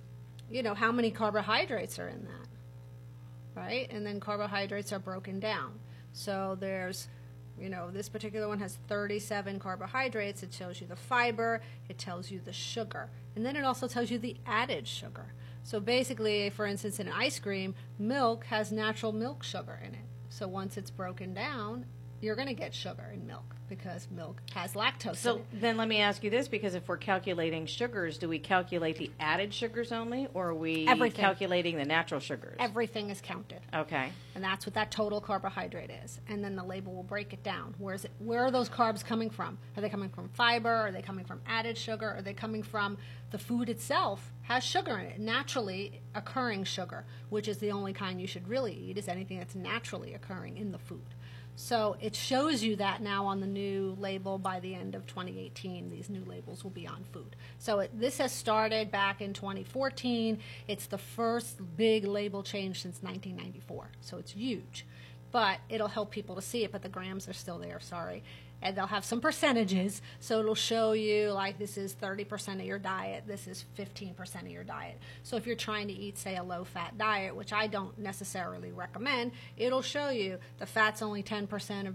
how many carbohydrates are in that, right? And then carbohydrates are broken down. So there's, this particular one has 37 carbohydrates. It tells you the fiber. It tells you the sugar. And then it also tells you the added sugar. So basically, for instance, in ice cream, milk has natural milk sugar in it. So once it's broken down, you're going to get sugar in milk because milk has lactose in it. So then let me ask you this, because if we're calculating sugars, do we calculate the added sugars only, or are we calculating the natural sugars? Everything is counted. Okay. And that's what that total carbohydrate is. And then the label will break it down. Where are those carbs coming from? Are they coming from fiber? Are they coming from added sugar? Are they coming from the food itself has sugar in it, naturally occurring sugar, which is the only kind you should really eat, is anything that's naturally occurring in the food. So it shows you that now on the new label. By the end of 2018, these new labels will be on food. So this has started back in 2014. It's the first big label change since 1994. So it's huge. But it'll help people to see it, but the grams are still there, sorry. And they'll have some percentages, so it'll show you, like, this is 30% of your diet, this is 15% of your diet. So if you're trying to eat, say, a low-fat diet, which I don't necessarily recommend, it'll show you the fat's only 10%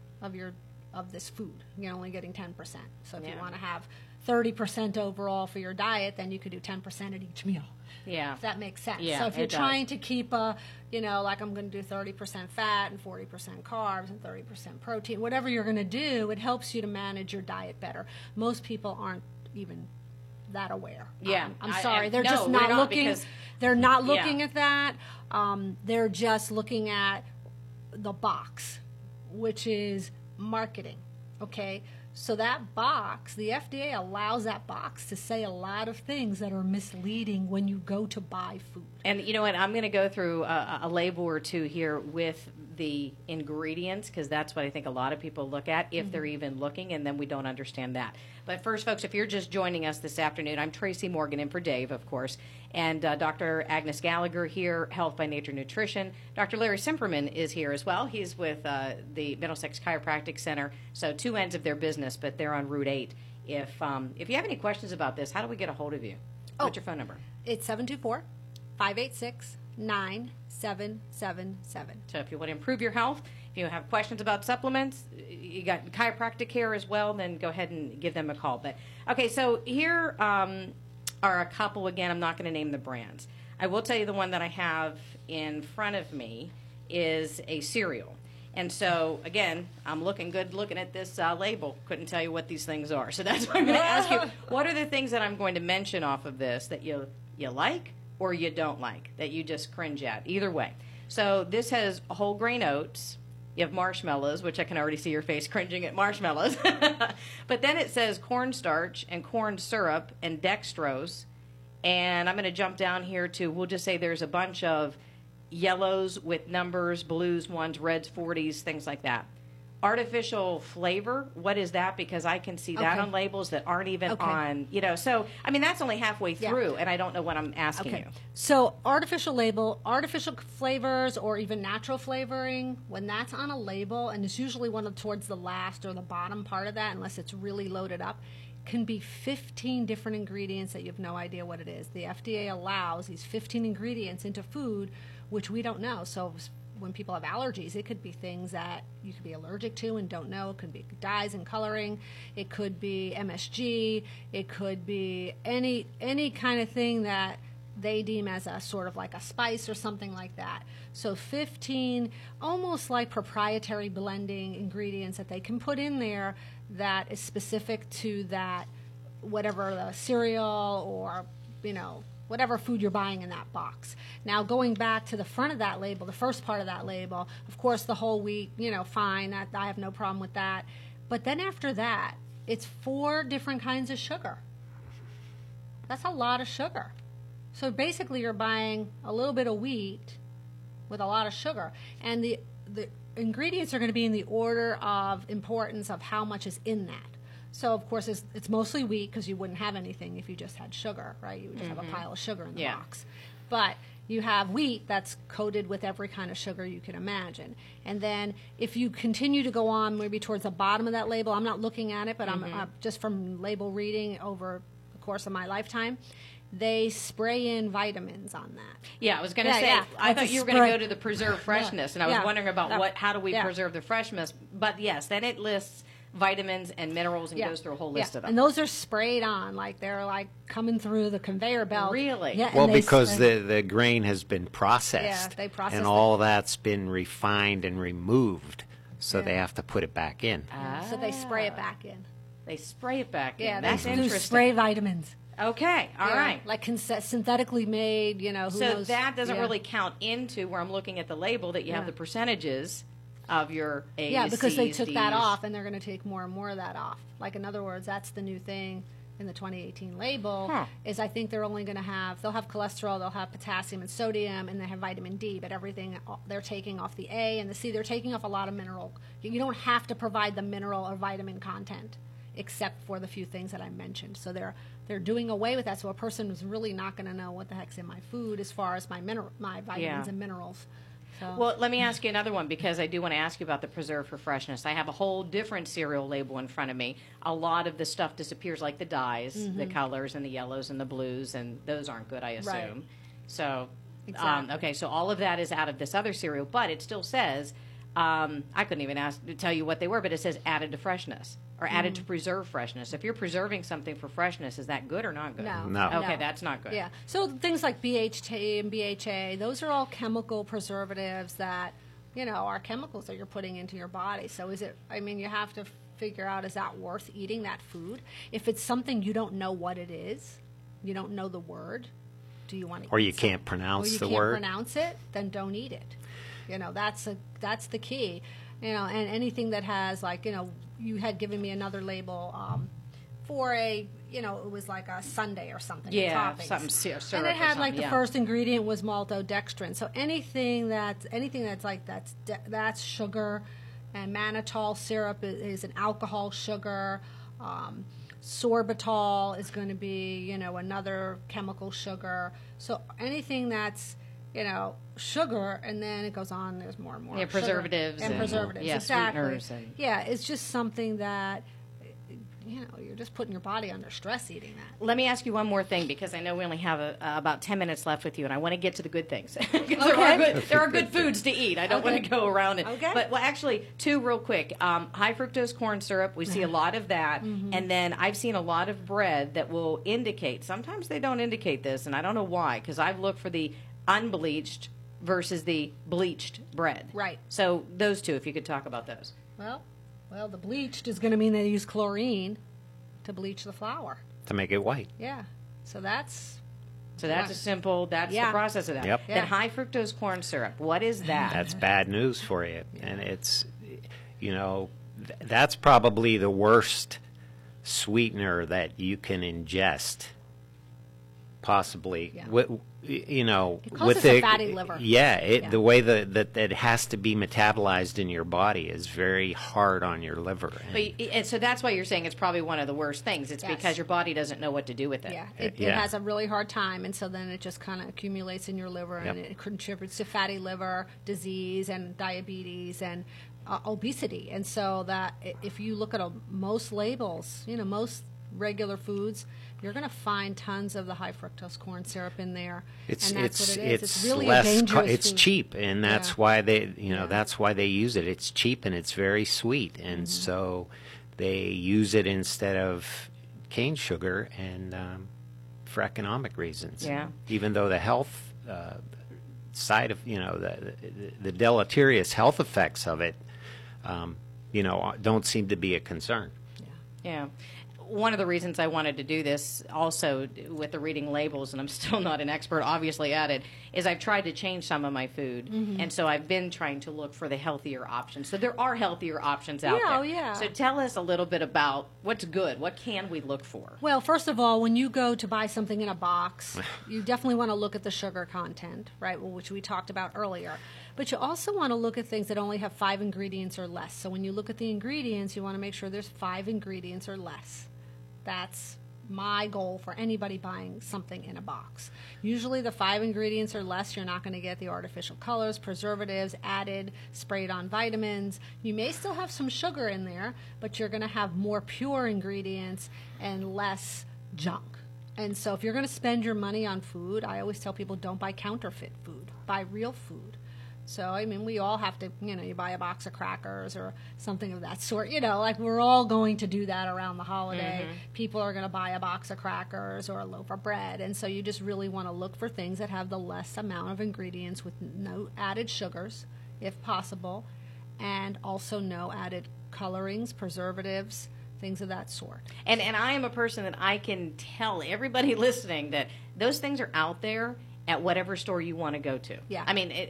of this food. You're only getting 10%. So if you want to have 30% overall for your diet, then you could do 10% at each meal. Yeah. If that makes sense. Yeah, so if you're trying to keep like I'm going to do 30% fat and 40% carbs and 30% protein, whatever you're going to do, it helps you to manage your diet better. Most people aren't even that aware. Yeah. I'm sorry. They're just not looking. They're not looking at that. They're just looking at the box, which is marketing. Okay. So that box, the FDA allows that box to say a lot of things that are misleading when you go to buy food. And you know what? I'm going to go through a label or two here with the ingredients, because that's what I think a lot of people look at, if they're even looking, and then we don't understand that. But first, folks, if you're just joining us this afternoon, I'm Tracy Morgan, in for Dave, of course, and Dr. Agnes Gallagher here, Health by Nature Nutrition. Dr. Larry Simperman is here as well. He's with the Middlesex Chiropractic Center, so two ends of their business, but they're on Route 8. If you have any questions about this, how do we get a hold of you? What's your phone number? It's 724-586-9777. So if you want to improve your health, if you have questions about supplements, you got chiropractic care as well, then go ahead and give them a call. But okay, so here are a couple. Again, I'm not going to name the brands. I will tell you the one that I have in front of me is a cereal. And so, again, I'm looking good looking at this label. Couldn't tell you what these things are. So that's why I'm going to ask you, what are the things that I'm going to mention off of this that you like or you don't like, that you just cringe at? Either way. So this has whole grain oats. You have marshmallows, which I can already see your face cringing at marshmallows. But then it says cornstarch and corn syrup and dextrose. And I'm going to jump down here to, we'll just say there's a bunch of yellows with numbers, blues ones, reds, 40s, things like that. Artificial flavor, what is that? Because I can see that on labels that aren't even on, so, I mean, that's only halfway through, and I don't know what I'm asking you. So artificial flavors or even natural flavoring, when that's on a label, and it's usually towards the last or the bottom part of that, unless it's really loaded up, can be 15 different ingredients that you have no idea what it is. The FDA allows these 15 ingredients into food, which we don't know. So when people have allergies, it could be things that you could be allergic to and don't know. It could be dyes and coloring. It could be MSG. It could be any kind of thing that they deem as a sort of like a spice or something like that. So 15 almost like proprietary blending ingredients that they can put in there that is specific to that, whatever the cereal or, whatever food you're buying in that box. Now, going back to the front of that label, the first part of that label, of course, the whole wheat, fine, I have no problem with that. But then after that, it's 4 different kinds of sugar. That's a lot of sugar. So basically, you're buying a little bit of wheat with a lot of sugar. And the ingredients are going to be in the order of importance of how much is in that. So, of course, it's mostly wheat because you wouldn't have anything if you just had sugar, right? You would just have a pile of sugar in the box. But you have wheat that's coated with every kind of sugar you can imagine. And then if you continue to go on maybe towards the bottom of that label, I'm not looking at it, but I'm just from label reading over the course of my lifetime, they spray in vitamins on that. Yeah, I was going to say, I thought you were going to go to the preserve freshness, and I was wondering about how do we preserve the freshness. But yes, then it lists vitamins and minerals and goes through a whole list of them. And those are sprayed on, like they're like coming through the conveyor belt. Really? Yeah. Well, because the grain has been processed. Yeah, they process and all that's been refined and removed, so they have to put it back in. So they spray it back in. They spray it back in. Yeah, that's they interesting. spray vitamins. Okay, all right. Like synthetically made, who knows. So that doesn't really count into where I'm looking at the label that you have the percentages of your A's, yeah, because they C's, took D's. that off, and they're going to take more and more of that off. Like, in other words, that's the new thing in the 2018 label, is I think they're only going to they'll have cholesterol, they'll have potassium and sodium, and they have vitamin D, but everything, they're taking off the A and the C. They're taking off a lot of mineral. You don't have to provide the mineral or vitamin content, except for the few things that I mentioned. So they're doing away with that, so a person is really not going to know what the heck's in my food as far as my vitamins and minerals. So. Well, let me ask you another one, because I do want to ask you about the preserve for freshness. I have a whole different cereal label in front of me. A lot of the stuff disappears, like the dyes, the colors, and the yellows and the blues, and those aren't good, I assume. Right. So, exactly. Okay, so all of that is out of this other cereal, but it still says, I couldn't even tell you what they were, but it says added to freshness, or added to preserve freshness. If you're preserving something for freshness, is that good or not good? No. Okay, that's not good. Yeah. So things like BHT and BHA, those are all chemical preservatives that, are chemicals that you're putting into your body. So you have to figure out, is that worth eating that food? If it's something you don't know what it is, you don't know the word, do you want to eat it? Or you can't pronounce the word. Or you can't pronounce it, then don't eat it. That's the key. And anything that has, like, you had given me another label for a, it was like a sundae or something. Yeah, toppings. something syrup. And it had like the first ingredient was maltodextrin. So anything that's like that's sugar, and mannitol syrup is an alcohol sugar. Sorbitol is going to be another chemical sugar. So anything that's sugar, and then it goes on, there's more and more. Yeah, preservatives. And preservatives, yeah, exactly. Sweeteners. Yeah, it's just something that, you're just putting your body under stress eating that. Let me ask you one more thing, because I know we only have about 10 minutes left with you, and I want to get to the good things. There are good foods to eat. I don't want to go around it. Okay. But, actually, 2 real quick. High fructose corn syrup, we see a lot of that. And then I've seen a lot of bread that will indicate, sometimes they don't indicate this, and I don't know why, because I've looked for the unbleached versus the bleached bread. Right. So those 2, if you could talk about those. Well, the bleached is going to mean they use chlorine to bleach the flour. To make it white. Yeah. So that's So that's that's the process of that. Yep. Then high fructose corn syrup, what is that? That's bad news for you. And it's, that's probably the worst sweetener that you can ingest, possibly. Yeah. It causes a fatty liver. The way that it has to be metabolized in your body is very hard on your liver. And so that's why you're saying it's probably one of the worst things. It's because your body doesn't know what to do with it. Yeah, it has a really hard time, and so then it just kind of accumulates in your liver, and it contributes to fatty liver disease and diabetes and obesity. And so that if you look at most labels, most regular foods, you're going to find tons of the high fructose corn syrup in there. And that's what it is. It's really a dangerous it's food. Cheap, and that's why they that's why they use it. It's cheap and it's very sweet, and so they use it instead of cane sugar, and for economic reasons. Yeah. Even though the health side of the deleterious health effects of it, don't seem to be a concern. Yeah. One of the reasons I wanted to do this also with the reading labels, and I'm still not an expert obviously at it, is I've tried to change some of my food. And so I've been trying to look for the healthier options. So there are healthier options out there. Yeah. So tell us a little bit about what's good. What can we look for? Well, first of all, when you go to buy something in a box, you definitely want to look at the sugar content, right, which we talked about earlier. But you also want to look at things that only have 5 ingredients or less. So when you look at the ingredients, you want to make sure there's 5 ingredients or less. That's my goal for anybody buying something in a box. Usually the 5 ingredients or less, you're not going to get the artificial colors, preservatives, added, sprayed on vitamins. You may still have some sugar in there, but you're going to have more pure ingredients and less junk. And so if you're going to spend your money on food, I always tell people don't buy counterfeit food, buy real food. So, we all have to, you buy a box of crackers or something of that sort. We're all going to do that around the holiday. People are going to buy a box of crackers or a loaf of bread. And so you just really want to look for things that have the less amount of ingredients with no added sugars, if possible, and also no added colorings, preservatives, things of that sort. And I am a person that I can tell everybody listening that those things are out there at whatever store you want to go to. Yeah.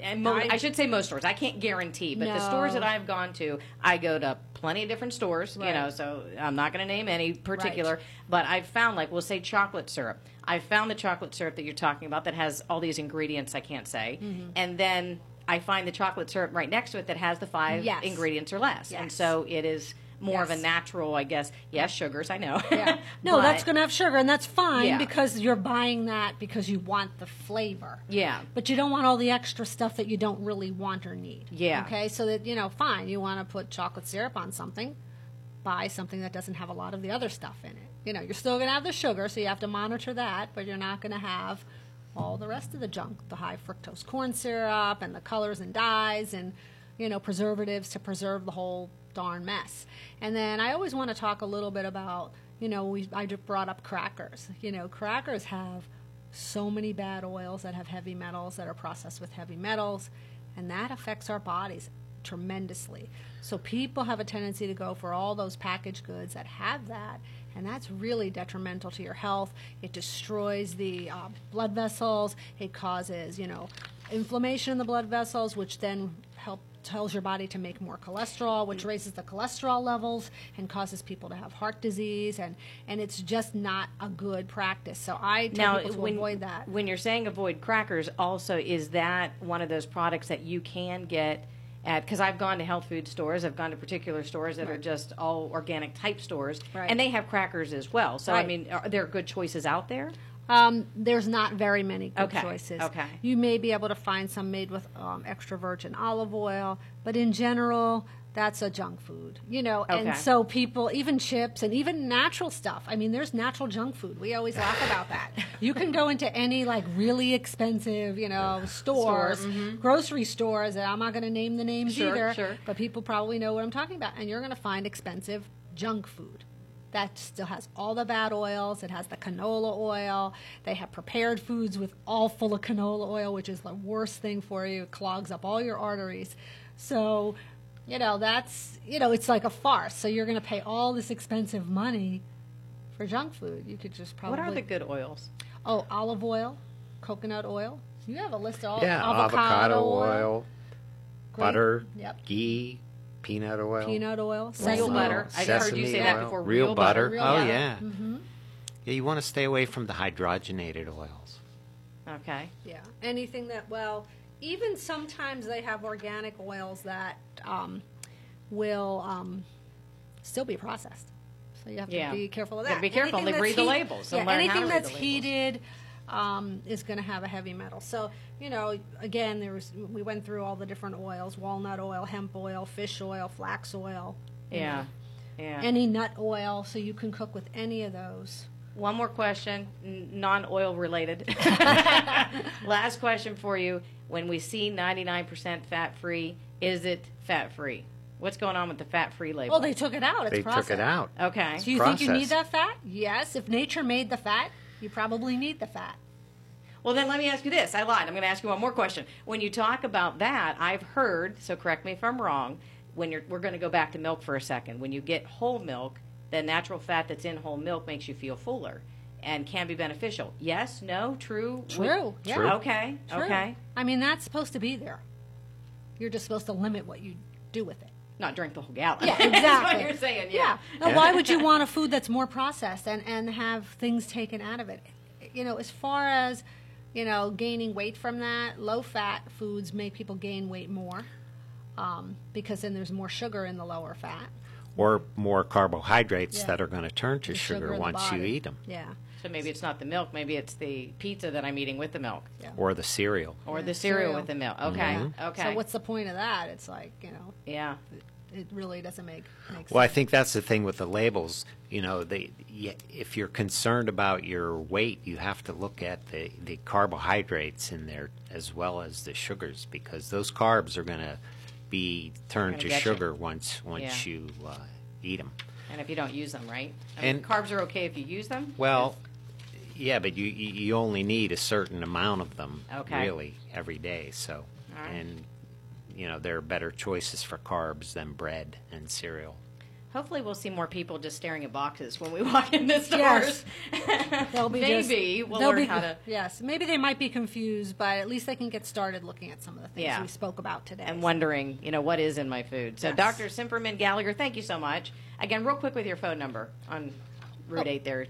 I should say most stores. I can't guarantee, but the stores that I've gone to, I go to plenty of different stores, so I'm not going to name any particular, but I've found, we'll say chocolate syrup. I've found the chocolate syrup that you're talking about that has all these ingredients I can't say, and then I find the chocolate syrup right next to it that has the 5 ingredients or less, and so it is more of a natural, I guess. Yes, sugars, I know. No, that's going to have sugar, and that's fine because you're buying that because you want the flavor. Yeah. But you don't want all the extra stuff that you don't really want or need. Yeah. Okay, so that, fine, you want to put chocolate syrup on something, buy something that doesn't have a lot of the other stuff in it. You're still going to have the sugar, so you have to monitor that, but you're not going to have all the rest of the junk, the high fructose corn syrup and the colors and dyes and, preservatives to preserve the whole darn mess. And then I always want to talk a little bit about, I just brought up crackers. Crackers have so many bad oils that have heavy metals that are processed with heavy metals, and that affects our bodies tremendously. So people have a tendency to go for all those packaged goods that have that, and that's really detrimental to your health. It destroys the blood vessels. It causes, inflammation in the blood vessels, which then tells your body to make more cholesterol, which raises the cholesterol levels and causes people to have heart disease, and it's just not a good practice. So I tell people to avoid that. When you're saying avoid crackers, also, is that one of those products that you can get at, because I've gone to health food stores, I've gone to particular stores that are just all organic type stores, and they have crackers as well. So, are there good choices out there? There's not very many good choices. Okay. You may be able to find some made with extra virgin olive oil, but in general, that's a junk food, And so people, even chips and even natural stuff. There's natural junk food. We always laugh about that. You can go into any really expensive, stores, grocery stores. And I'm not going to name the names either, but people probably know what I'm talking about. And you're going to find expensive junk food. That still has all the bad oils. It has the canola oil. They have prepared foods with all full of canola oil, which is the worst thing for you. It clogs up all your arteries. So, that's, it's like a farce. So you're going to pay all this expensive money for junk food. You could just probably... What are the good oils? Oh, olive oil. coconut oil. You have a list of all avocado oil, Great. butter, Yep. ghee, peanut oil. Real Real butter. I've heard you say that oil, before. Real butter. Real Oh, butter. yeah. Mm-hmm. Yeah, you want to stay away from the hydrogenated oils. Okay. Yeah. Anything that, even sometimes they have organic oils that will still be processed. So you have to be careful of that. Gotta be careful. Anything They read the that's labels. And Yeah, learn how anything to read that's the labels. heated is going to have a heavy metal. So, again, we went through all the different oils: walnut oil, hemp oil, fish oil, flax oil. Yeah. Yeah. Any nut oil, so you can cook with any of those. One more question, non-oil related. Last question for you. When we see 99% fat-free, is it fat-free? What's going on with the fat-free label? Well, they took it out. It's They processed. took it out. Okay. Do you think you need Processed. that fat? Yes. If nature made the fat, you probably need the fat. Well, then let me ask you this. I lied. I'm going to ask you one more question. When you talk about that, I've heard, so correct me if I'm wrong, we're going to go back to milk for a second. When you get whole milk, the natural fat that's in whole milk makes you feel fuller and can be beneficial. Yes? No? True? True. Yeah. True. Okay. True. Okay. I mean, that's supposed to be there. You're just supposed to limit what you do with it. Not drink the whole gallon. Yeah, That's exactly. what you're saying. Yeah. Now, why would you want a food that's more processed and have things taken out of it? As far as, gaining weight from that, low-fat foods make people gain weight more because then there's more sugar in the lower fat. Or more carbohydrates Yeah. that are going to turn to The sugar in the once you body. eat them. Yeah. So maybe it's not the milk. Maybe it's the pizza that I'm eating with the milk. Yeah. Or the cereal. Or the cereal with the milk. Okay. Yeah. Okay. So what's the point of that? It's like, Yeah. it really doesn't make sense. Well, I think that's the thing with the labels. If you're concerned about your weight, you have to look at the carbohydrates in there as well as the sugars, because those carbs are going to be turned Gonna to get you. sugar once Yeah. you eat them. And if you don't use them, right? I mean, And- carbs are okay if you use them? Well, yeah, but you only need a certain amount of them Okay. really every day. So, All right. and there are better choices for carbs than bread and cereal. Hopefully we'll see more people just staring at boxes when we walk in the stores. They'll be Maybe we'll they'll learn be- how to... Yes, maybe they might be confused, but at least they can get started looking at some of the things Yeah. we spoke about today. And wondering, what is in my food. So Yes. Dr. Simperman Gallagher, thank you so much. Again, real quick with your phone number on Route 8 there.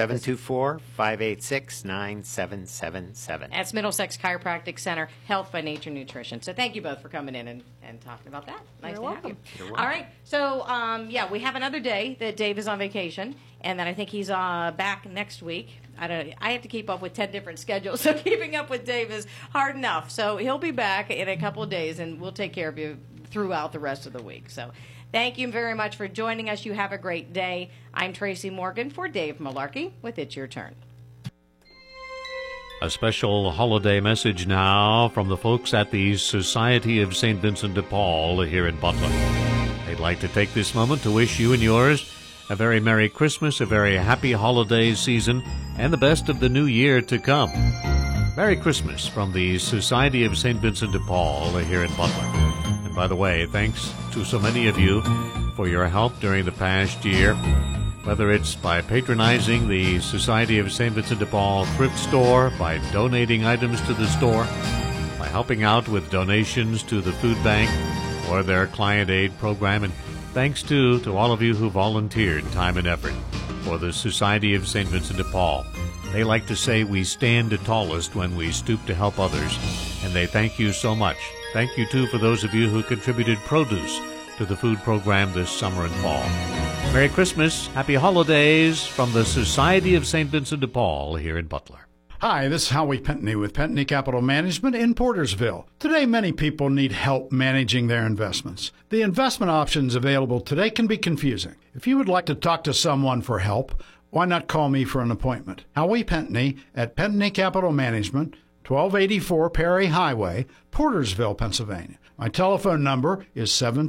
724-586-9777. That's Middlesex Chiropractic Center, Health by Nature Nutrition. So thank you both for coming in and talking about that. Nice You're to have welcome. you. All right. So, we have another day that Dave is on vacation, and then I think he's back next week. I have to keep up with 10 different schedules, so keeping up with Dave is hard enough. So he'll be back in a couple of days, and we'll take care of you throughout the rest of the week. So thank you very much for joining us. You have a great day. I'm Tracy Morgan for Dave Malarkey with It's Your Turn. A special holiday message now from the folks at the Society of St. Vincent de Paul here in Butler. They'd like to take this moment to wish you and yours a very Merry Christmas, a very happy holiday season, and the best of the new year to come. Merry Christmas from the Society of St. Vincent de Paul here in Butler. And by the way, thanks to so many of you for your help during the past year, whether it's by patronizing the Society of St. Vincent de Paul thrift store, by donating items to the store, by helping out with donations to the food bank or their client aid program, and thanks to all of you who volunteered time and effort for the Society of St. Vincent de Paul. They like to say we stand the tallest when we stoop to help others, and they thank you so much. Thank you, too, for those of you who contributed produce to the food program this summer and fall. Merry Christmas, Happy Holidays from the Society of St. Vincent de Paul here in Butler. Hi, this is Howie Pentney with Pentney Capital Management in Portersville. Today, many people need help managing their investments. The investment options available today can be confusing. If you would like to talk to someone for help, why not call me for an appointment? Howie Pentney at Pentney Capital Management, 1284 Perry Highway, Portersville, Pennsylvania. My telephone number is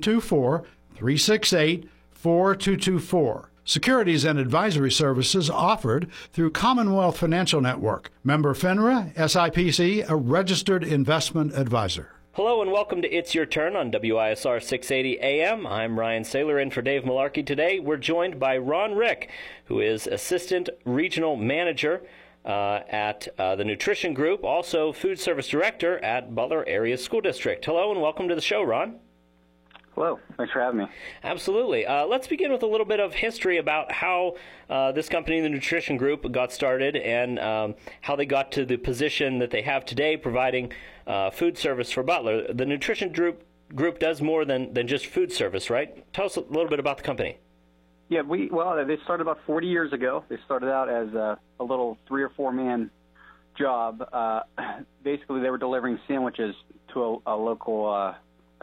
724-368-4224. Securities and advisory services offered through Commonwealth Financial Network. Member FINRA, SIPC, a registered investment advisor. Hello and welcome to It's Your Turn on WISR 680 AM. I'm Ryan Saylor in for Dave Malarkey today. We're joined by Ron Rick, who is Assistant Regional Manager at the Nutrition Group, also Food Service Director at Butler Area School District. Hello and welcome to the show, Ron. Hello. Thanks for having me. Absolutely. Let's begin with a little bit of history about how this company, the Nutrition Group, got started and how they got to the position that they have today, providing food service for Butler. The Nutrition Group does more than just food service, right? Tell us a little bit about the company. Yeah, they started about 40 years ago. They started out as a little 3 or 4 man job. Basically, they were delivering sandwiches to a local,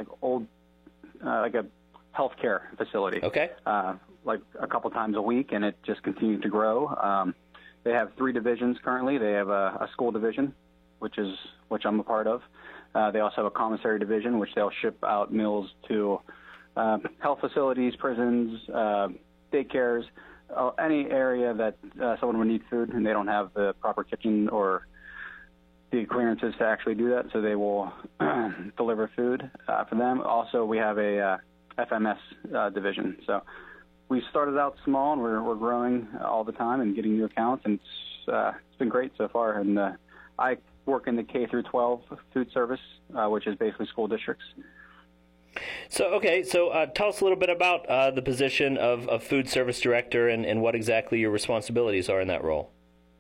like a healthcare facility. Okay. Like a couple times a week, and it just continued to grow. They have 3 divisions currently. They have a school division, which I'm a part of. They also have a commissary division, which they'll ship out meals to health facilities, prisons, daycares, any area that someone would need food and they don't have the proper kitchen or the clearances to actually do that, so they will deliver food for them. Also, we have a FMS division. So we started out small, and we're growing all the time and getting new accounts, and it's been great so far. And I work in the K through 12 food service, which is basically school districts. So tell us a little bit about the position of Food Service Director and what exactly your responsibilities are in that role.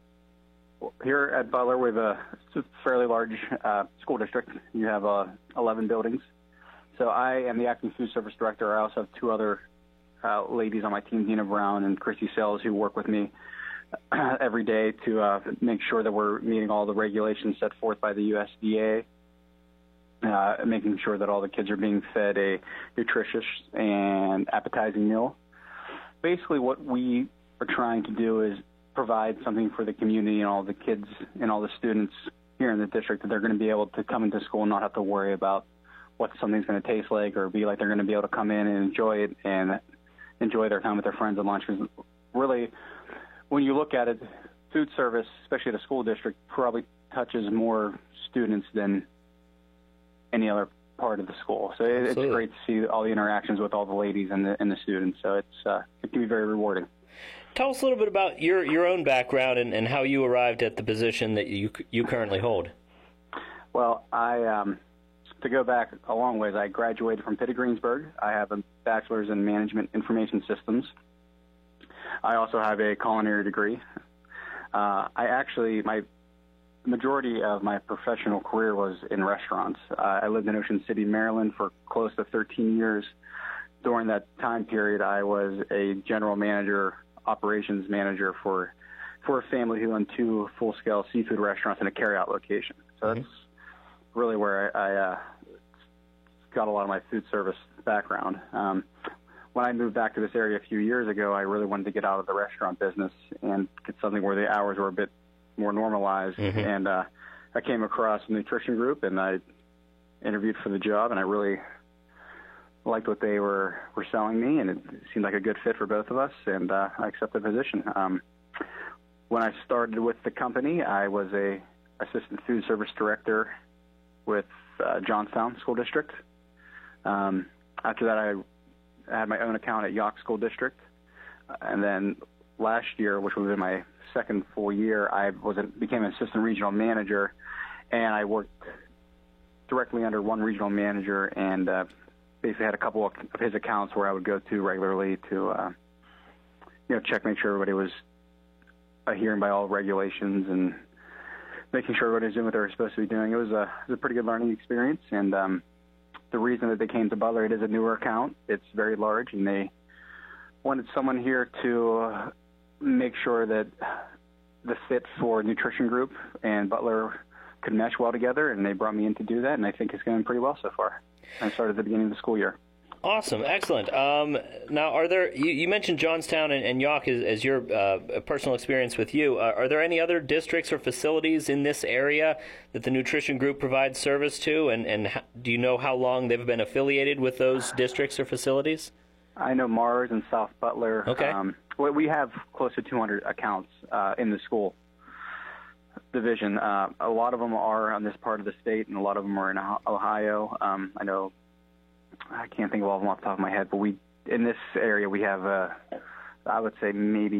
Here at Butler, we have a fairly large school district. You have 11 buildings. So I am the acting food service director. I also have 2 other ladies on my team, Dina Brown and Christy Sells, who work with me every day to make sure that we're meeting all the regulations set forth by the USDA, making sure that all the kids are being fed a nutritious and appetizing meal. Basically, what we are trying to do is provide something for the community and all the kids and all the students here in the district that they're going to be able to come into school and not have to worry about what something's going to taste like or be like. They're going to be able to come in and enjoy it and enjoy their time with their friends at lunch. Because really, when you look at it, food service, especially at a school district, probably touches more students than any other part of the school. So it's great to see all the interactions with all the ladies and the students. So it can be very rewarding. Tell us a little bit about your own background and how you arrived at the position that you currently hold. Well, to go back a long ways, I graduated from Pitt of Greensburg. I have a bachelor's in management information systems. I also have a culinary degree. My majority of my professional career was in restaurants. I lived in Ocean City, Maryland for close to 13 years. During that time period, I was a general manager, operations manager for a family who owned 2 full-scale seafood restaurants and a carry-out location. So that's really where I got a lot of my food service background. When I moved back to this area a few years ago, I really wanted to get out of the restaurant business and get something where the hours were a bit more normalized. And I came across the Nutrition Group, and I interviewed for the job, and I really liked what they were selling me, and it seemed like a good fit for both of us, and I accepted the position. When I started with the company, I was a assistant food service director with Johnstown School District. After that, I had my own account at York School District, and then last year, which was in my second full year, I became an assistant regional manager, and I worked directly under one regional manager and basically had a couple of his accounts where I would go to regularly to check, make sure everybody was adhering by all regulations and making sure everybody was doing what they were supposed to be doing. It was a pretty good learning experience, and the reason that they came to Butler, it is a newer account. It's very large, and they wanted someone here to make sure that the fit for Nutrition Group and Butler could mesh well together, and they brought me in to do that, and I think it's going pretty well so far. I started at the beginning of the school year. Awesome, excellent. Now, are there? You mentioned Johnstown and York as your personal experience with you. Are there any other districts or facilities in this area that the Nutrition Group provides service to? And do you know how long they've been affiliated with those districts or facilities? I know Mars and South Butler. Okay. We have close to 200 accounts in the school division. A lot of them are on this part of the state, and a lot of them are in Ohio. I know, I can't think of all of them off the top of my head, but in this area we have, I would say maybe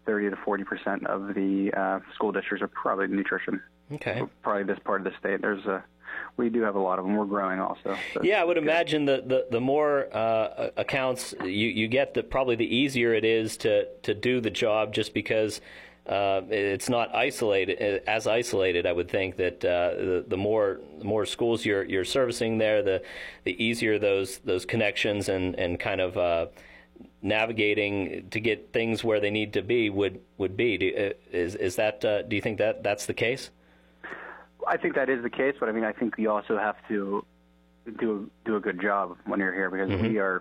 30 to 40% of the school districts are probably nutrition. Okay. Probably this part of the state. We do have a lot of them. We're growing also. So yeah, I would imagine that the more accounts you get, probably the easier it is to do the job, just because it's not isolated. I would think that the more schools you're servicing there, the easier those connections and kind of navigating to get things where they need to be would be. Do you think that's the case? I think that is the case, but I think you also have to do a good job when you're here, because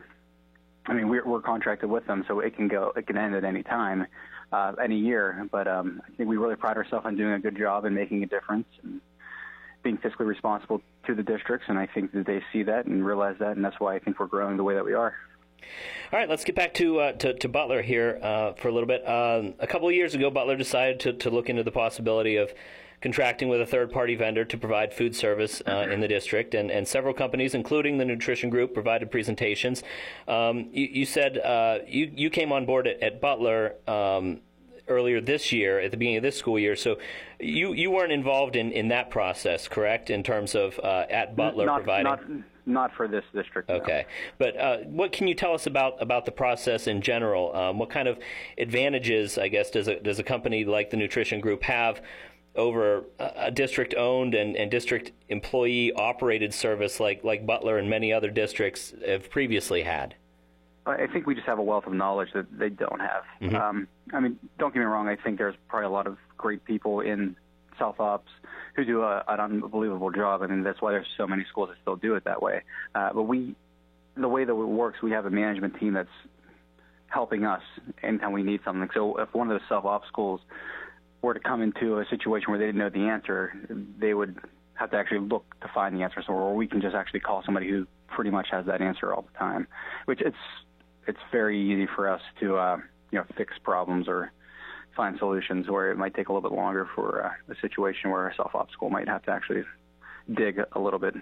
we're contracted with them, so it can end at any time, any year. But I think we really pride ourselves on doing a good job and making a difference and being fiscally responsible to the districts, and I think that they see that and realize that, and that's why I think we're growing the way that we are. All right, let's get back to Butler here for a little bit. A couple of years ago, Butler decided to look into the possibility of contracting with a third-party vendor to provide food service in the district, and several companies, including the Nutrition Group, provided presentations. You said you came on board at Butler earlier this year, at the beginning of this school year, so you weren't involved in that process, correct, in terms of at Butler providing? Not for this district. Okay. No. But what can you tell us about the process in general? What kind of advantages, I guess, does a company like the Nutrition Group have over a district-owned and district employee-operated service like Butler and many other districts have previously had? I think we just have a wealth of knowledge that they don't have. Mm-hmm. Don't get me wrong. I think there's probably a lot of great people in South Ops who do an unbelievable job. That's why there's so many schools that still do it that way. But the way that it works, we have a management team that's helping us anytime we need something. So if one of the South Ops schools were to come into a situation where they didn't know the answer, they would have to actually look to find the answer. Or we can just actually call somebody who pretty much has that answer all the time, which it's very easy for us to fix problems or find solutions, where it might take a little bit longer for a situation where a self-op school might have to actually dig a little bit.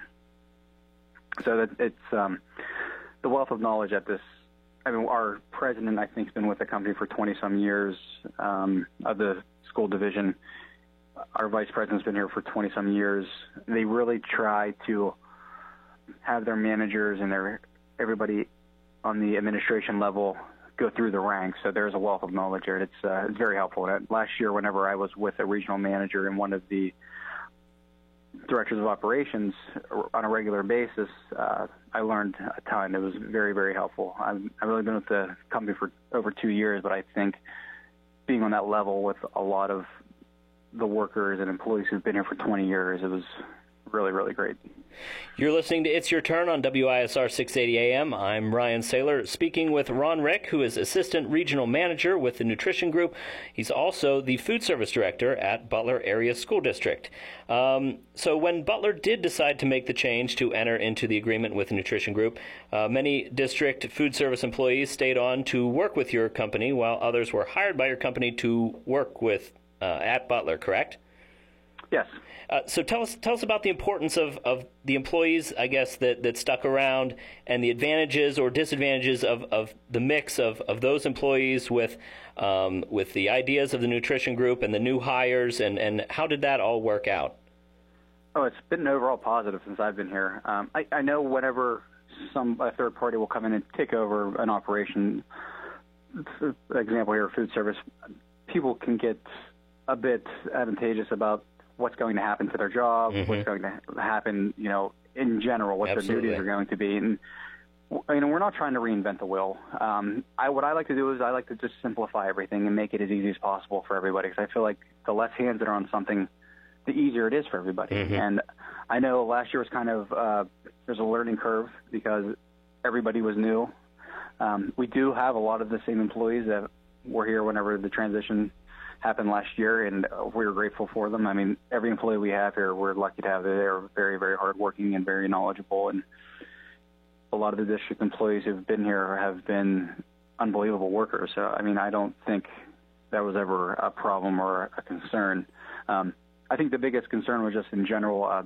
So that it's the wealth of knowledge at this. Our president, I think, has been with the company for 20-some years of the school division. Our vice president's been here for 20-some years. They really try to have their managers and everybody on the administration level go through the ranks, so there's a wealth of knowledge there. It's very helpful. Last year, whenever I was with a regional manager and one of the directors of operations on a regular basis, I learned a ton. It was very, very helpful. I've really been with the company for over 2 years, but I think being on that level with a lot of the workers and employees who've been here for 20 years, it was really, really great. You're listening to It's Your Turn on WISR 680 AM. I'm Ryan Saylor, speaking with Ron Rick, who is Assistant Regional Manager with the Nutrition Group. He's also the Food Service Director at Butler Area School District. So when Butler did decide to make the change to enter into the agreement with the Nutrition Group, many district food service employees stayed on to work with your company, while others were hired by your company to work with at Butler, correct? Yes. So tell us about the importance of the employees, I guess, that stuck around, and the advantages or disadvantages of the mix of those employees with the ideas of the Nutrition Group and the new hires, and how did that all work out? Oh, it's been overall positive since I've been here. I know whenever a third party will come in and take over an operation, for example here, food service, people can get a bit advantageous about what's going to happen to their job, what's going to happen, in general, what their duties are going to be. And, we're not trying to reinvent the wheel. What I like to do is I like to just simplify everything and make it as easy as possible for everybody, because I feel like the less hands that are on something, the easier it is for everybody. And I know last year was kind of, there's a learning curve because everybody was new. We do have a lot of the same employees that were here whenever the transition happened last year, and we're grateful for them. Every employee we have here, we're lucky to have. They're very, very hardworking and very knowledgeable, and a lot of the district employees who've been here have been unbelievable workers. So, I don't think that was ever a problem or a concern. I think the biggest concern was just in general,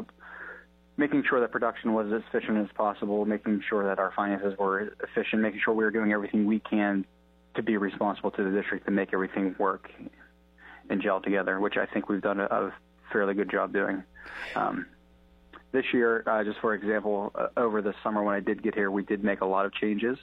making sure that production was as efficient as possible, making sure that our finances were efficient, making sure we were doing everything we can to be responsible to the district to make everything work and gel together, which I think we've done a fairly good job doing. This year, just for example, over the summer when I did get here, we did make a lot of changes.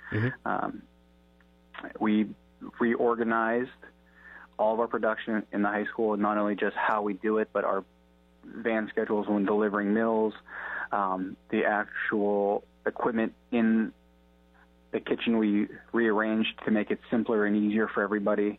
We reorganized all of our production in the high school, not only just how we do it, but our van schedules when delivering meals, the actual equipment in the kitchen we rearranged to make it simpler and easier for everybody.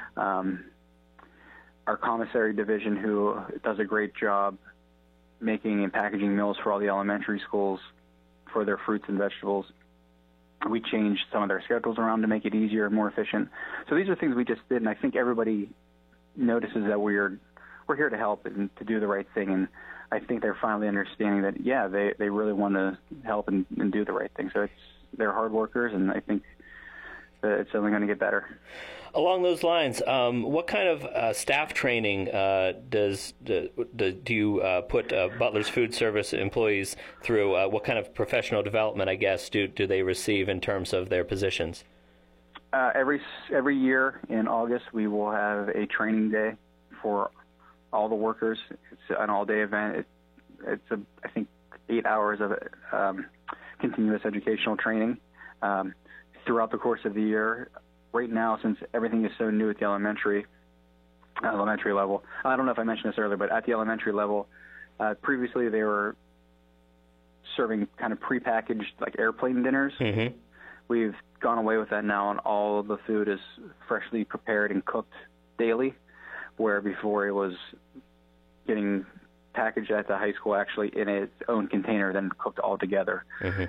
Our commissary division, who does a great job making and packaging meals for all the elementary schools for their fruits and vegetables, we changed some of their schedules around to make it easier and more efficient. So these are things we just did, and I think everybody notices that we're here to help and to do the right thing, and I think they're finally understanding that, yeah, they really want to help and do the right thing. So they're hard workers, and I think that it's only going to get better. Along those lines, what kind of staff training do you put Butler's Food Service employees through? What kind of professional development, I guess, do they receive in terms of their positions? Every year in August, we will have a training day for all the workers. It's an all-day event. It's I think 8 hours of continuous educational training throughout the course of the year. Right now, since everything is so new at the elementary level, I don't know if I mentioned this earlier, but at the elementary level, previously they were serving kind of prepackaged like airplane dinners. We've gone away with that now, and all of the food is freshly prepared and cooked daily, where before it was getting packaged at the high school actually in its own container, then cooked all together.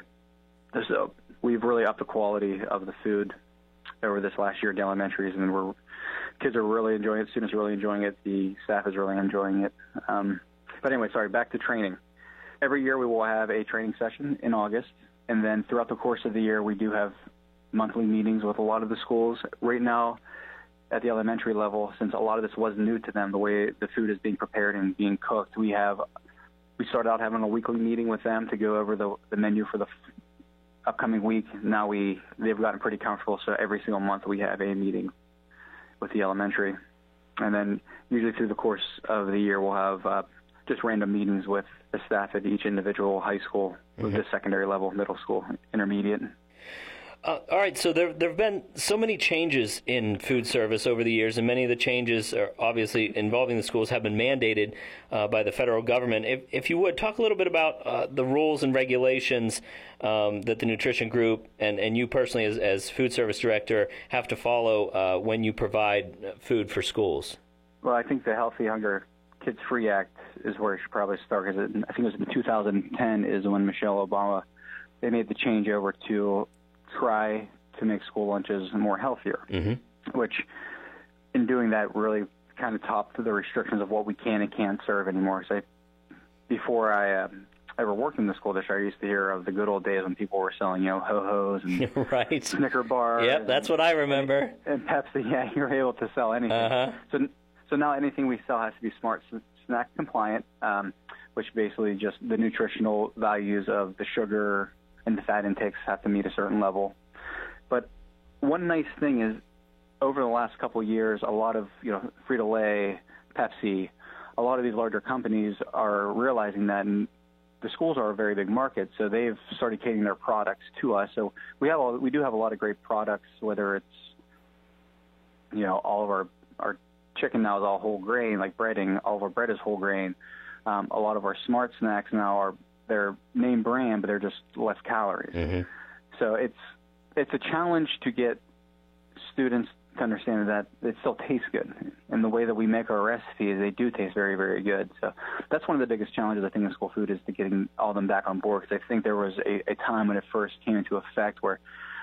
So we've really upped the quality of the food over this last year at the elementaries, and kids are really enjoying it, students are really enjoying it, the staff is really enjoying it. But anyway, back to training. Every year we will have a training session in August, and then throughout the course of the year we do have monthly meetings with a lot of the schools. Right now at the elementary level, since a lot of this was new to them, the way the food is being prepared and being cooked, we started out having a weekly meeting with them to go over the menu for the upcoming week. Now they've gotten pretty comfortable, so every single month we have a meeting with the elementary. And then usually through the course of the year we'll have just random meetings with the staff at each individual high school, with the secondary level, middle school, intermediate. All right, so there have been so many changes in food service over the years, and many of the changes are obviously involving the schools have been mandated by the federal government. If you would, talk a little bit about the rules and regulations that the nutrition group and you personally as food service director have to follow when you provide food for schools. Well, I think the Healthy Hunger Kids Free Act is where it should probably start, because I think it was in 2010 is when Michelle Obama, they made the change over to try to make school lunches more healthier, which in doing that really kind of topped the restrictions of what we can and can't serve anymore. So before I ever worked in the school district, I used to hear of the good old days when people were selling, Ho-Hos and right. Snicker bars. Yep, that's what I remember. And Pepsi, yeah, you were able to sell anything. So now anything we sell has to be Smart Snack compliant, which basically just the nutritional values of the sugar and the fat intakes have to meet a certain level. But one nice thing is, over the last couple of years, a lot of Frito-Lay, Pepsi, a lot of these larger companies are realizing that, and the schools are a very big market, so they've started catering their products to us. So we do have a lot of great products, whether it's all of our chicken now is all whole grain, like breading. All of our bread is whole grain. A lot of our Smart Snacks now they're name brand, but they're just less calories. So it's a challenge to get students to understand that it still tastes good. And the way that we make our recipes, they do taste very, very good. So that's one of the biggest challenges, I think, in school food is to getting all of them back on board, because I think there was a time when it first came into effect where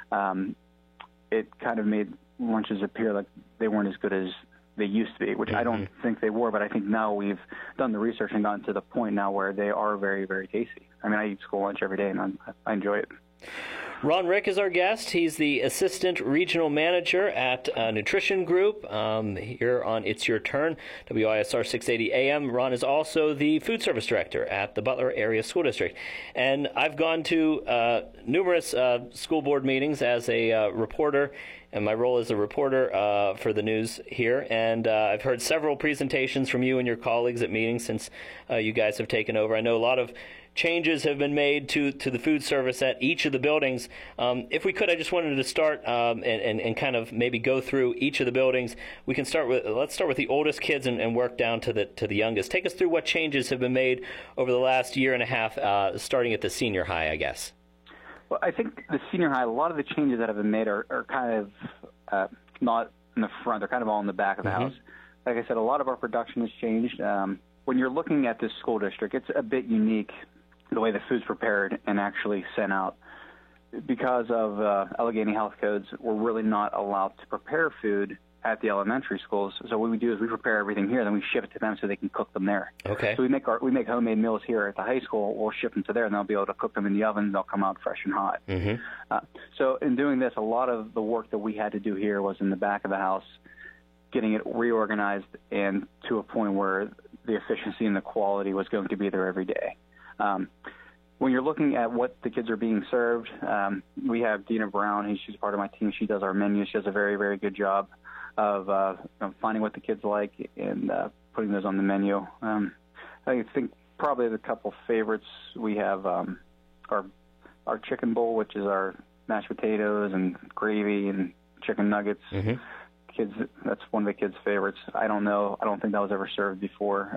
it kind of made lunches appear like they weren't as good as they used to be, which I don't think they were, but I think now we've done the research and gotten to the point now where they are very, very tasty. I mean, I eat school lunch every day, and I enjoy it. Ron Rick is our guest. He's the Assistant Regional Manager at Nutrition Group here on It's Your Turn, WISR 680 AM. Ron is also the Food Service Director at the Butler Area School District. And I've gone to numerous school board meetings as a reporter, and my role as a reporter for the news here. And I've heard several presentations from you and your colleagues at meetings since you guys have taken over. I know a lot of changes have been made to the food service at each of the buildings. If we could, I just wanted to start and kind of maybe go through each of the buildings. We can let's start with the oldest kids and work down to the youngest. Take us through what changes have been made over the last year and a half, starting at the senior high, I guess. Well, I think the senior high, a lot of the changes that have been made are kind of not in the front. They're kind of all in the back of the house. Like I said, a lot of our production has changed. When you're looking at this school district, it's a bit unique the way the food's prepared and actually sent out. Because of Allegheny Health Codes, we're really not allowed to prepare food at the elementary schools. So what we do is we prepare everything here, then we ship it to them so they can cook them there. Okay. So we make homemade meals here at the high school. We'll ship them to there, and they'll be able to cook them in the oven. They'll come out fresh and hot. So in doing this, a lot of the work that we had to do here was in the back of the house, getting it reorganized and to a point where the efficiency and the quality was going to be there every day. When you're looking at what the kids are being served, we have Dina Brown. She's part of my team. She does our menus. She does a very, very good job of finding what the kids like and putting those on the menu. I think probably the couple favorites we have our chicken bowl, which is our mashed potatoes and gravy and chicken nuggets. Kids, that's one of the kids' favorites. I don't think that was ever served before.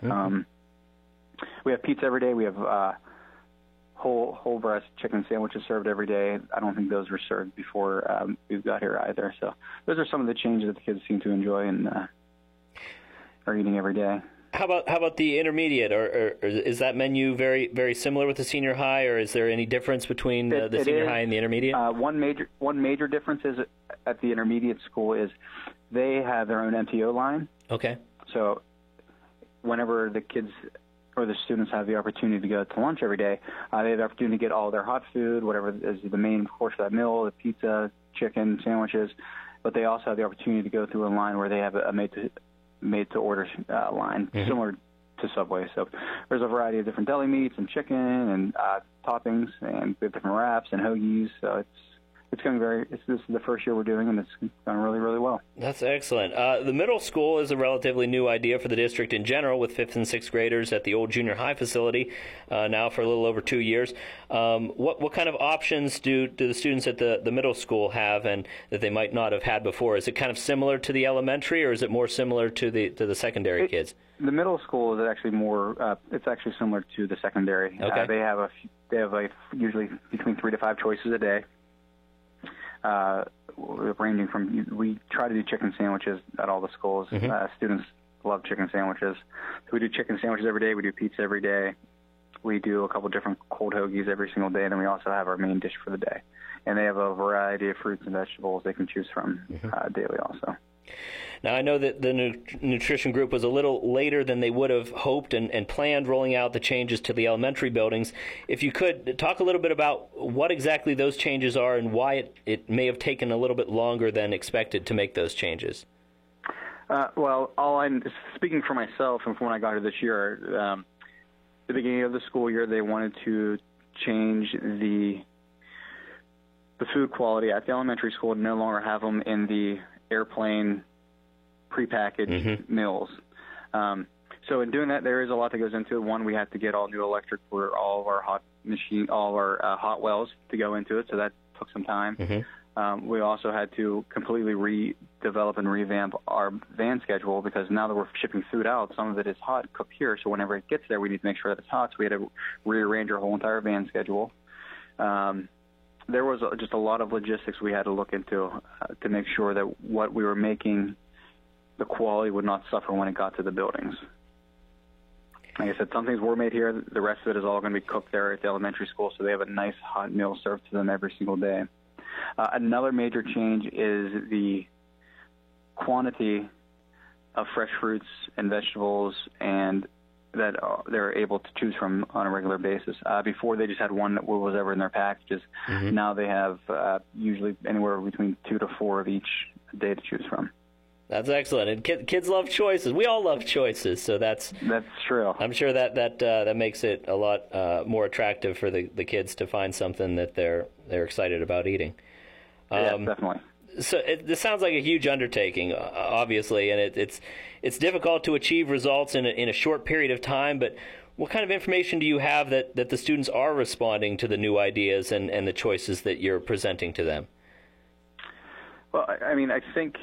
We have pizza every day. We have whole breast chicken sandwiches served every day. I don't think those were served before we got here either. So those are some of the changes that the kids seem to enjoy and are eating every day. How about the intermediate, or is that menu very, very similar with the senior high, or is there any difference between the senior high and the intermediate? One major difference is at the intermediate school is they have their own MTO line. Okay. So whenever the kids or the students have the opportunity to go to lunch every day, they have the opportunity to get all their hot food, whatever is the main course of that meal, the pizza, chicken, sandwiches. But they also have the opportunity to go through a line where they have a made-to-order line, similar to Subway. So there's a variety of different deli meats and chicken and toppings, and we have different wraps and hoagies. So it's going this is the first year we're doing, and it's going really, really well. That's excellent. The middle school is a relatively new idea for the district in general, with 5th and 6th graders at the old junior high facility now for a little over 2 years. What kind of options do the students at the middle school have, and that they might not have had before? Is it kind of similar to the elementary, or is it more similar to the secondary kids? The middle school is actually more. It's actually similar to the secondary. Okay. They have usually between 3 to 5 choices a day. Ranging from, we try to do chicken sandwiches at all the schools. Students love chicken sandwiches. So we do chicken sandwiches every day. We do pizza every day. We do a couple different cold hoagies every single day, and then we also have our main dish for the day. And they have a variety of fruits and vegetables they can choose from daily also. Now, I know that the nutrition group was a little later than they would have hoped and planned rolling out the changes to the elementary buildings. If you could talk a little bit about what exactly those changes are and why it may have taken a little bit longer than expected to make those changes. Well, speaking for myself and from when I got here this year, the beginning of the school year, they wanted to change the food quality at the elementary school to no longer have them in the airplane prepackaged meals. So in doing that, there is a lot that goes into it. One, we have to get all new electric for all of our hot wells to go into it, so that took some time. We also had to completely redevelop and revamp our van schedule, because now that we're shipping food out, some of it is hot, cooked here, so whenever it gets there, we need to make sure that it's hot, so we had to rearrange our whole entire van schedule. There was just a lot of logistics we had to look into to make sure that what we were making, the quality would not suffer when it got to the buildings. Like I said, some things were made here. The rest of it is all going to be cooked there at the elementary school, so they have a nice hot meal served to them every single day. Another major change is the quantity of fresh fruits and vegetables and that they're able to choose from on a regular basis. Before, they just had one that was ever in their packages. Mm-hmm. Now they have usually anywhere between 2 to 4 of each day to choose from. That's excellent. And kids love choices. We all love choices, so that's true. I'm sure that makes it a lot more attractive for the kids to find something that they're excited about eating. Yeah, definitely. So this sounds like a huge undertaking, obviously, and it's difficult to achieve results in a short period of time. But what kind of information do you have that the students are responding to the new ideas and the choices that you're presenting to them? Well, I mean, I think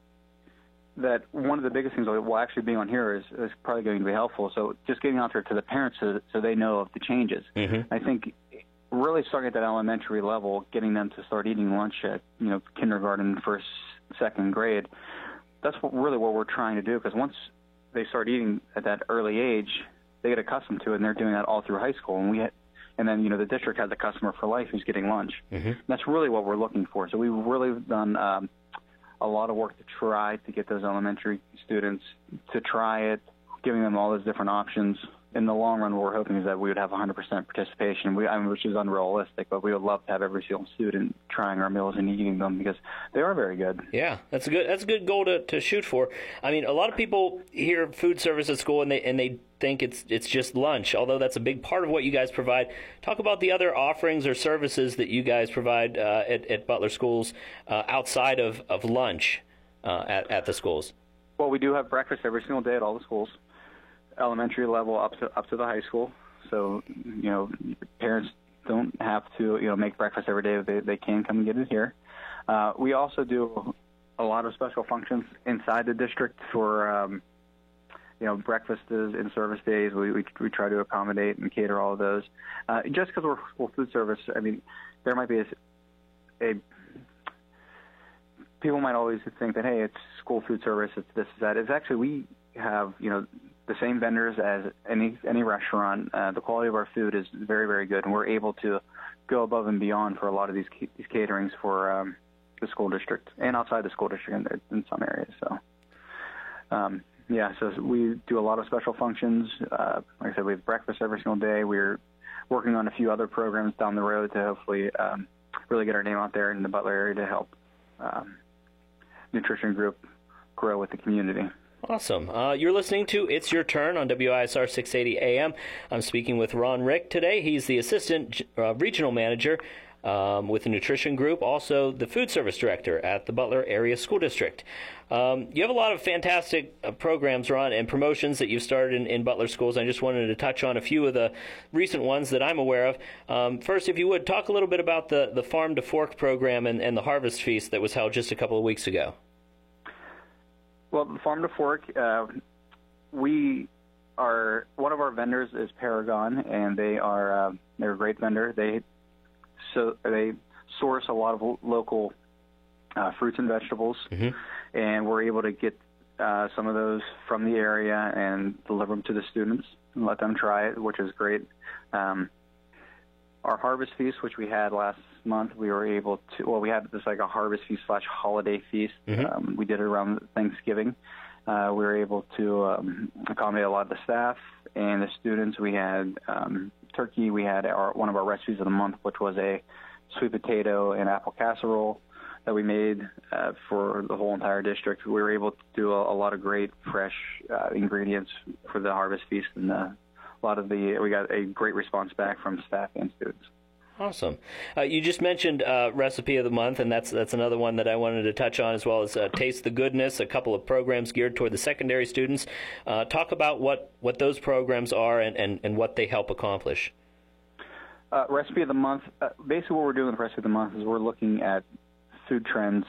that one of the biggest things that will actually be on here is probably going to be helpful. So just getting out there to the parents so they know of the changes. Mm-hmm. I think really starting at that elementary level, getting them to start eating lunch at kindergarten, first, second grade, that's really what we're trying to do, because once they start eating at that early age, they get accustomed to it, and they're doing that all through high school. And then the district has a customer for life who's getting lunch. Mm-hmm. That's really what we're looking for. So we've really done a lot of work to try to get those elementary students to try it, giving them all those different options. In the long run, what we're hoping is that we would have 100% participation, which is unrealistic, but we would love to have every single student trying our meals and eating them, because they are very good. Yeah, that's a good goal to shoot for. I mean, a lot of people hear food service at school and they think it's just lunch, although that's a big part of what you guys provide. Talk about the other offerings or services that you guys provide at Butler Schools outside of lunch at the schools. Well, we do have breakfast every single day at all the schools, elementary level up to the high school. So, parents don't have to, make breakfast every day. They can come and get it here. We also do a lot of special functions inside the district for, breakfast is in service days. We try to accommodate and cater all of those. Just because we're school food service, I mean, there might be people might always think that, hey, it's school food service, it's this, that. It's actually, we have, the same vendors as any restaurant. The quality of our food is very, very good, and we're able to go above and beyond for a lot of these caterings for the school district and outside the school district in some areas. So, so we do a lot of special functions. Like I said, we have breakfast every single day. We're working on a few other programs down the road to hopefully really get our name out there in the Butler area to help Nutrition Group grow with the community. Awesome. You're listening to It's Your Turn on WISR 680 AM. I'm speaking with Ron Rick today. He's the Assistant Regional Manager with the Nutrition Group, also the Food Service Director at the Butler Area School District. You have a lot of fantastic programs, Ron, and promotions that you've started in Butler schools. I just wanted to touch on a few of the recent ones that I'm aware of. First, if you would, talk a little bit about the Farm to Fork program and the Harvest Feast that was held just a couple of weeks ago. Well, the Farm to Fork, one of our vendors is Paragon, and they're a great vendor. They source a lot of local fruits and vegetables, mm-hmm. and we're able to get some of those from the area and deliver them to the students and let them try it, which is great. Our Harvest Feast, which we had last month, we were able to, we had this like a Harvest Feast / holiday feast. Mm-hmm. We did it around Thanksgiving. We were able to accommodate a lot of the staff and the students. We had turkey. We had one of our recipes of the month, which was a sweet potato and apple casserole that we made for the whole entire district. We were able to do a lot of great fresh ingredients for the Harvest Feast, and we got a great response back from staff and students. Awesome. You just mentioned Recipe of the Month, and that's another one that I wanted to touch on, as well as Taste the Goodness, a couple of programs geared toward the secondary students. Talk about what those programs are and what they help accomplish. Recipe of the Month, basically what we're doing with Recipe of the Month is we're looking at food trends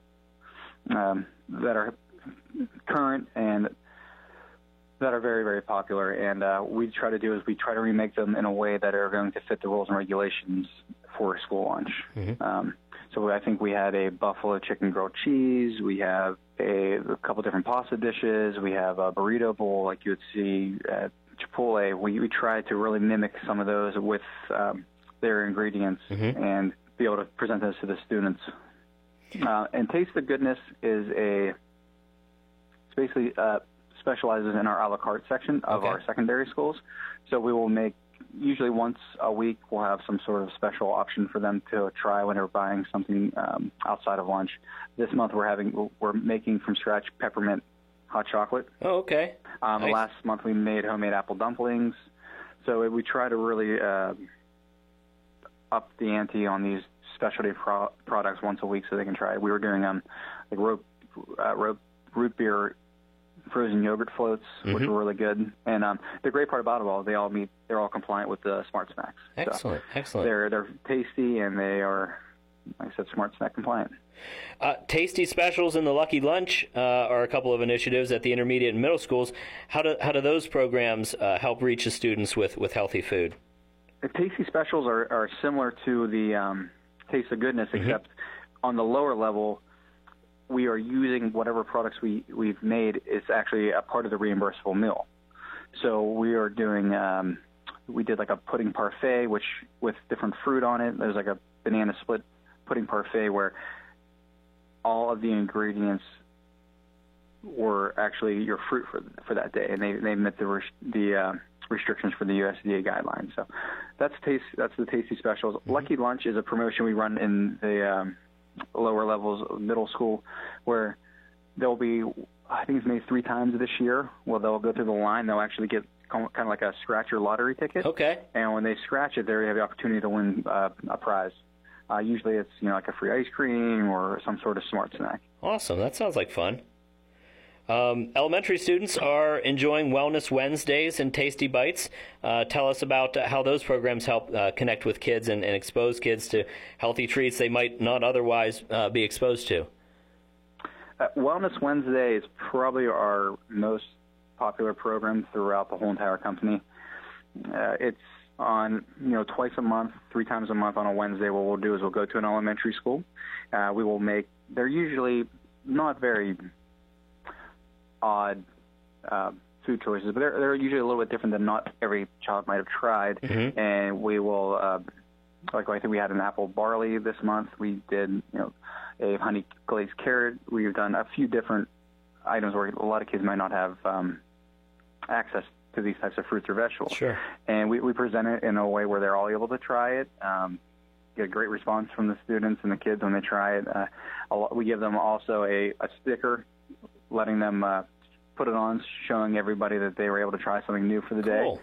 that are current and that are very, very popular, and we try to remake them in a way that are going to fit the rules and regulations for a school lunch. Mm-hmm. So I think we had a buffalo chicken grilled cheese. We have a couple different pasta dishes. We have a burrito bowl like you would see at Chipotle. We tried to really mimic some of those with their ingredients, mm-hmm. and be able to present those to the students. And Taste the Goodness is it's basically specializes in our a la carte section of Okay. our secondary schools. So we will make, usually once a week, we'll have some sort of special option for them to try when they're buying something outside of lunch. This month we're making from scratch peppermint hot chocolate. Oh, okay. Nice. Last month we made homemade apple dumplings. So we try to really up the ante on these specialty products once a week so they can try it. We were doing like root beer frozen yogurt floats, which were really good. And the great part about it all, they're all compliant with the Smart Snacks. Excellent, excellent. They're tasty and they are, like I said, Smart Snack compliant. Tasty Specials and the Lucky Lunch are a couple of initiatives at the intermediate and middle schools. How do those programs help reach the students with healthy food? The Tasty Specials are similar to the Taste of Goodness, except on the lower level, we are using whatever products we've made is actually a part of the reimbursable meal. So we are doing, we did like a pudding parfait, which with different fruit on it. There's like a banana split pudding parfait where all of the ingredients were actually your fruit for that day, and they met the restrictions for the USDA guidelines. So that's the Tasty Specials. Lucky Lunch is a promotion we run in the lower levels of middle school, where there'll be, I think it's maybe 3 times this year, where they'll go through the line. They'll actually get kind of like a scratch your lottery ticket. Okay. And when they scratch it, they have the opportunity to win a prize. Usually it's like a free ice cream or some sort of smart snack. Awesome. That sounds like fun. Elementary students are enjoying Wellness Wednesdays and Tasty Bites. Tell us about how those programs help connect with kids and expose kids to healthy treats they might not otherwise be exposed to. Wellness Wednesday is probably our most popular program throughout the whole entire company. It's on, twice a month, 3 times a month on a Wednesday. What we'll do is we'll go to an elementary school. We will make, they're usually not very odd food choices, but they're usually a little bit different than not every child might have tried. And we will, like I think we had an apple barley this month. We did, a honey glazed carrot. We've done a few different items where a lot of kids might not have access to these types of fruits or vegetables. Sure. And we present it in a way where they're all able to try it. Get a great response from the students and the kids when they try it. We give them also a sticker, letting them put it on, showing everybody that they were able to try something new for the day.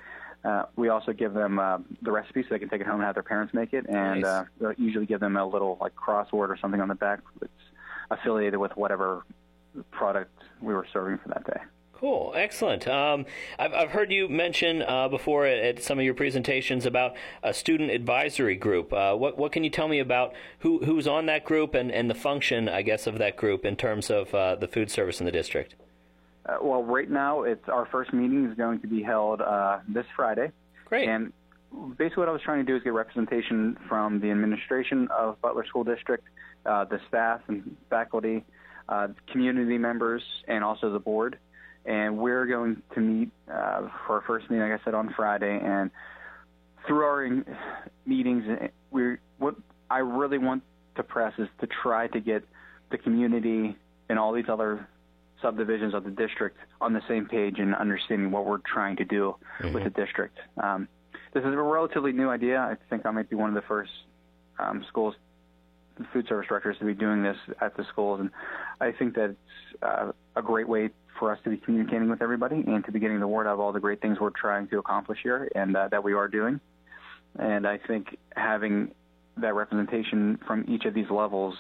We also give them the recipe so they can take it home and have their parents make it, and they'll usually give them a little crossword or something on the back that's affiliated with whatever product we were serving for that day. Cool, excellent. I've heard you mention before at some of your presentations about a student advisory group. What can you tell me about who's on that group and the function, I guess, of that group in terms of the food service in the district? Well, right now, our first meeting is going to be held this Friday. Great. And basically what I was trying to do is get representation from the administration of Butler School District, the staff and faculty, community members, and also the board. And we're going to meet for our first meeting, like I said, on Friday. And through our meetings, what I really want to press is to try to get the community and all these other subdivisions of the district on the same page and understanding what we're trying to do with the district. This is a relatively new idea. I think I might be one of the first schools, food service directors, to be doing this at the schools. And I think that it's a great way for us to be communicating with everybody and to be getting the word out of all the great things we're trying to accomplish here and that we are doing. And I think having that representation from each of these levels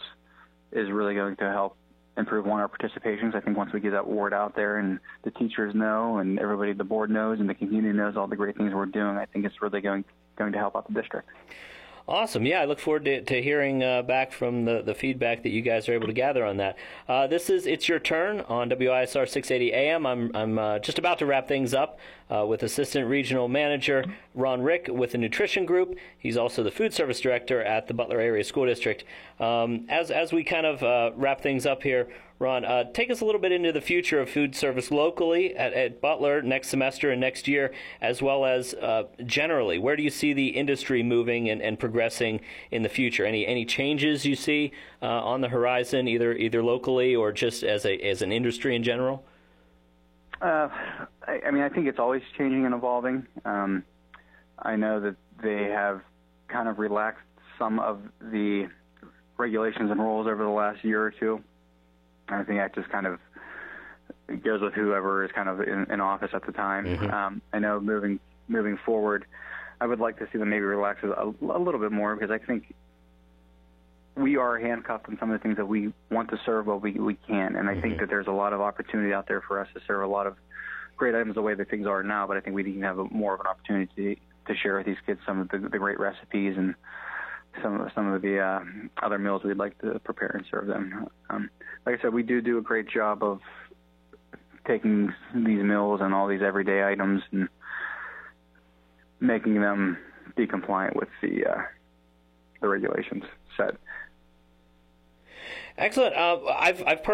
is really going to help improve our participations. I think once we get that word out there and the teachers know and everybody at the board knows and the community knows all the great things we're doing, I think it's really going to help out the district. Awesome. Yeah, I look forward to hearing back from the feedback that you guys are able to gather on that. This is It's Your Turn on WISR 680 AM. I'm just about to wrap things up with Assistant Regional Manager Ron Rick with the Nutrition Group. He's also the Food Service Director at the Butler Area School District. As we kind of wrap things up here, Ron, take us a little bit into the future of food service locally at Butler next semester and next year, as well as generally. Where do you see the industry moving and progressing in the future? Any changes you see on the horizon, either locally or just as an industry in general? I think it's always changing and evolving. I know that they have kind of relaxed some of the regulations and rules over the last year or two. I think that just kind of goes with whoever is kind of in office at the time. Mm-hmm. I know moving forward, I would like to see them maybe relax it a little bit more, because I think we are handcuffed on some of the things that we want to serve, but we can't. And I think that there's a lot of opportunity out there for us to serve a lot of great items the way that things are now, but I think we need to have more of an opportunity to share with these kids some of the great recipes and some of the other meals we'd like to prepare and serve them. Like I said, we do a great job of taking these meals and all these everyday items and making them be compliant with the regulations set. Excellent. I've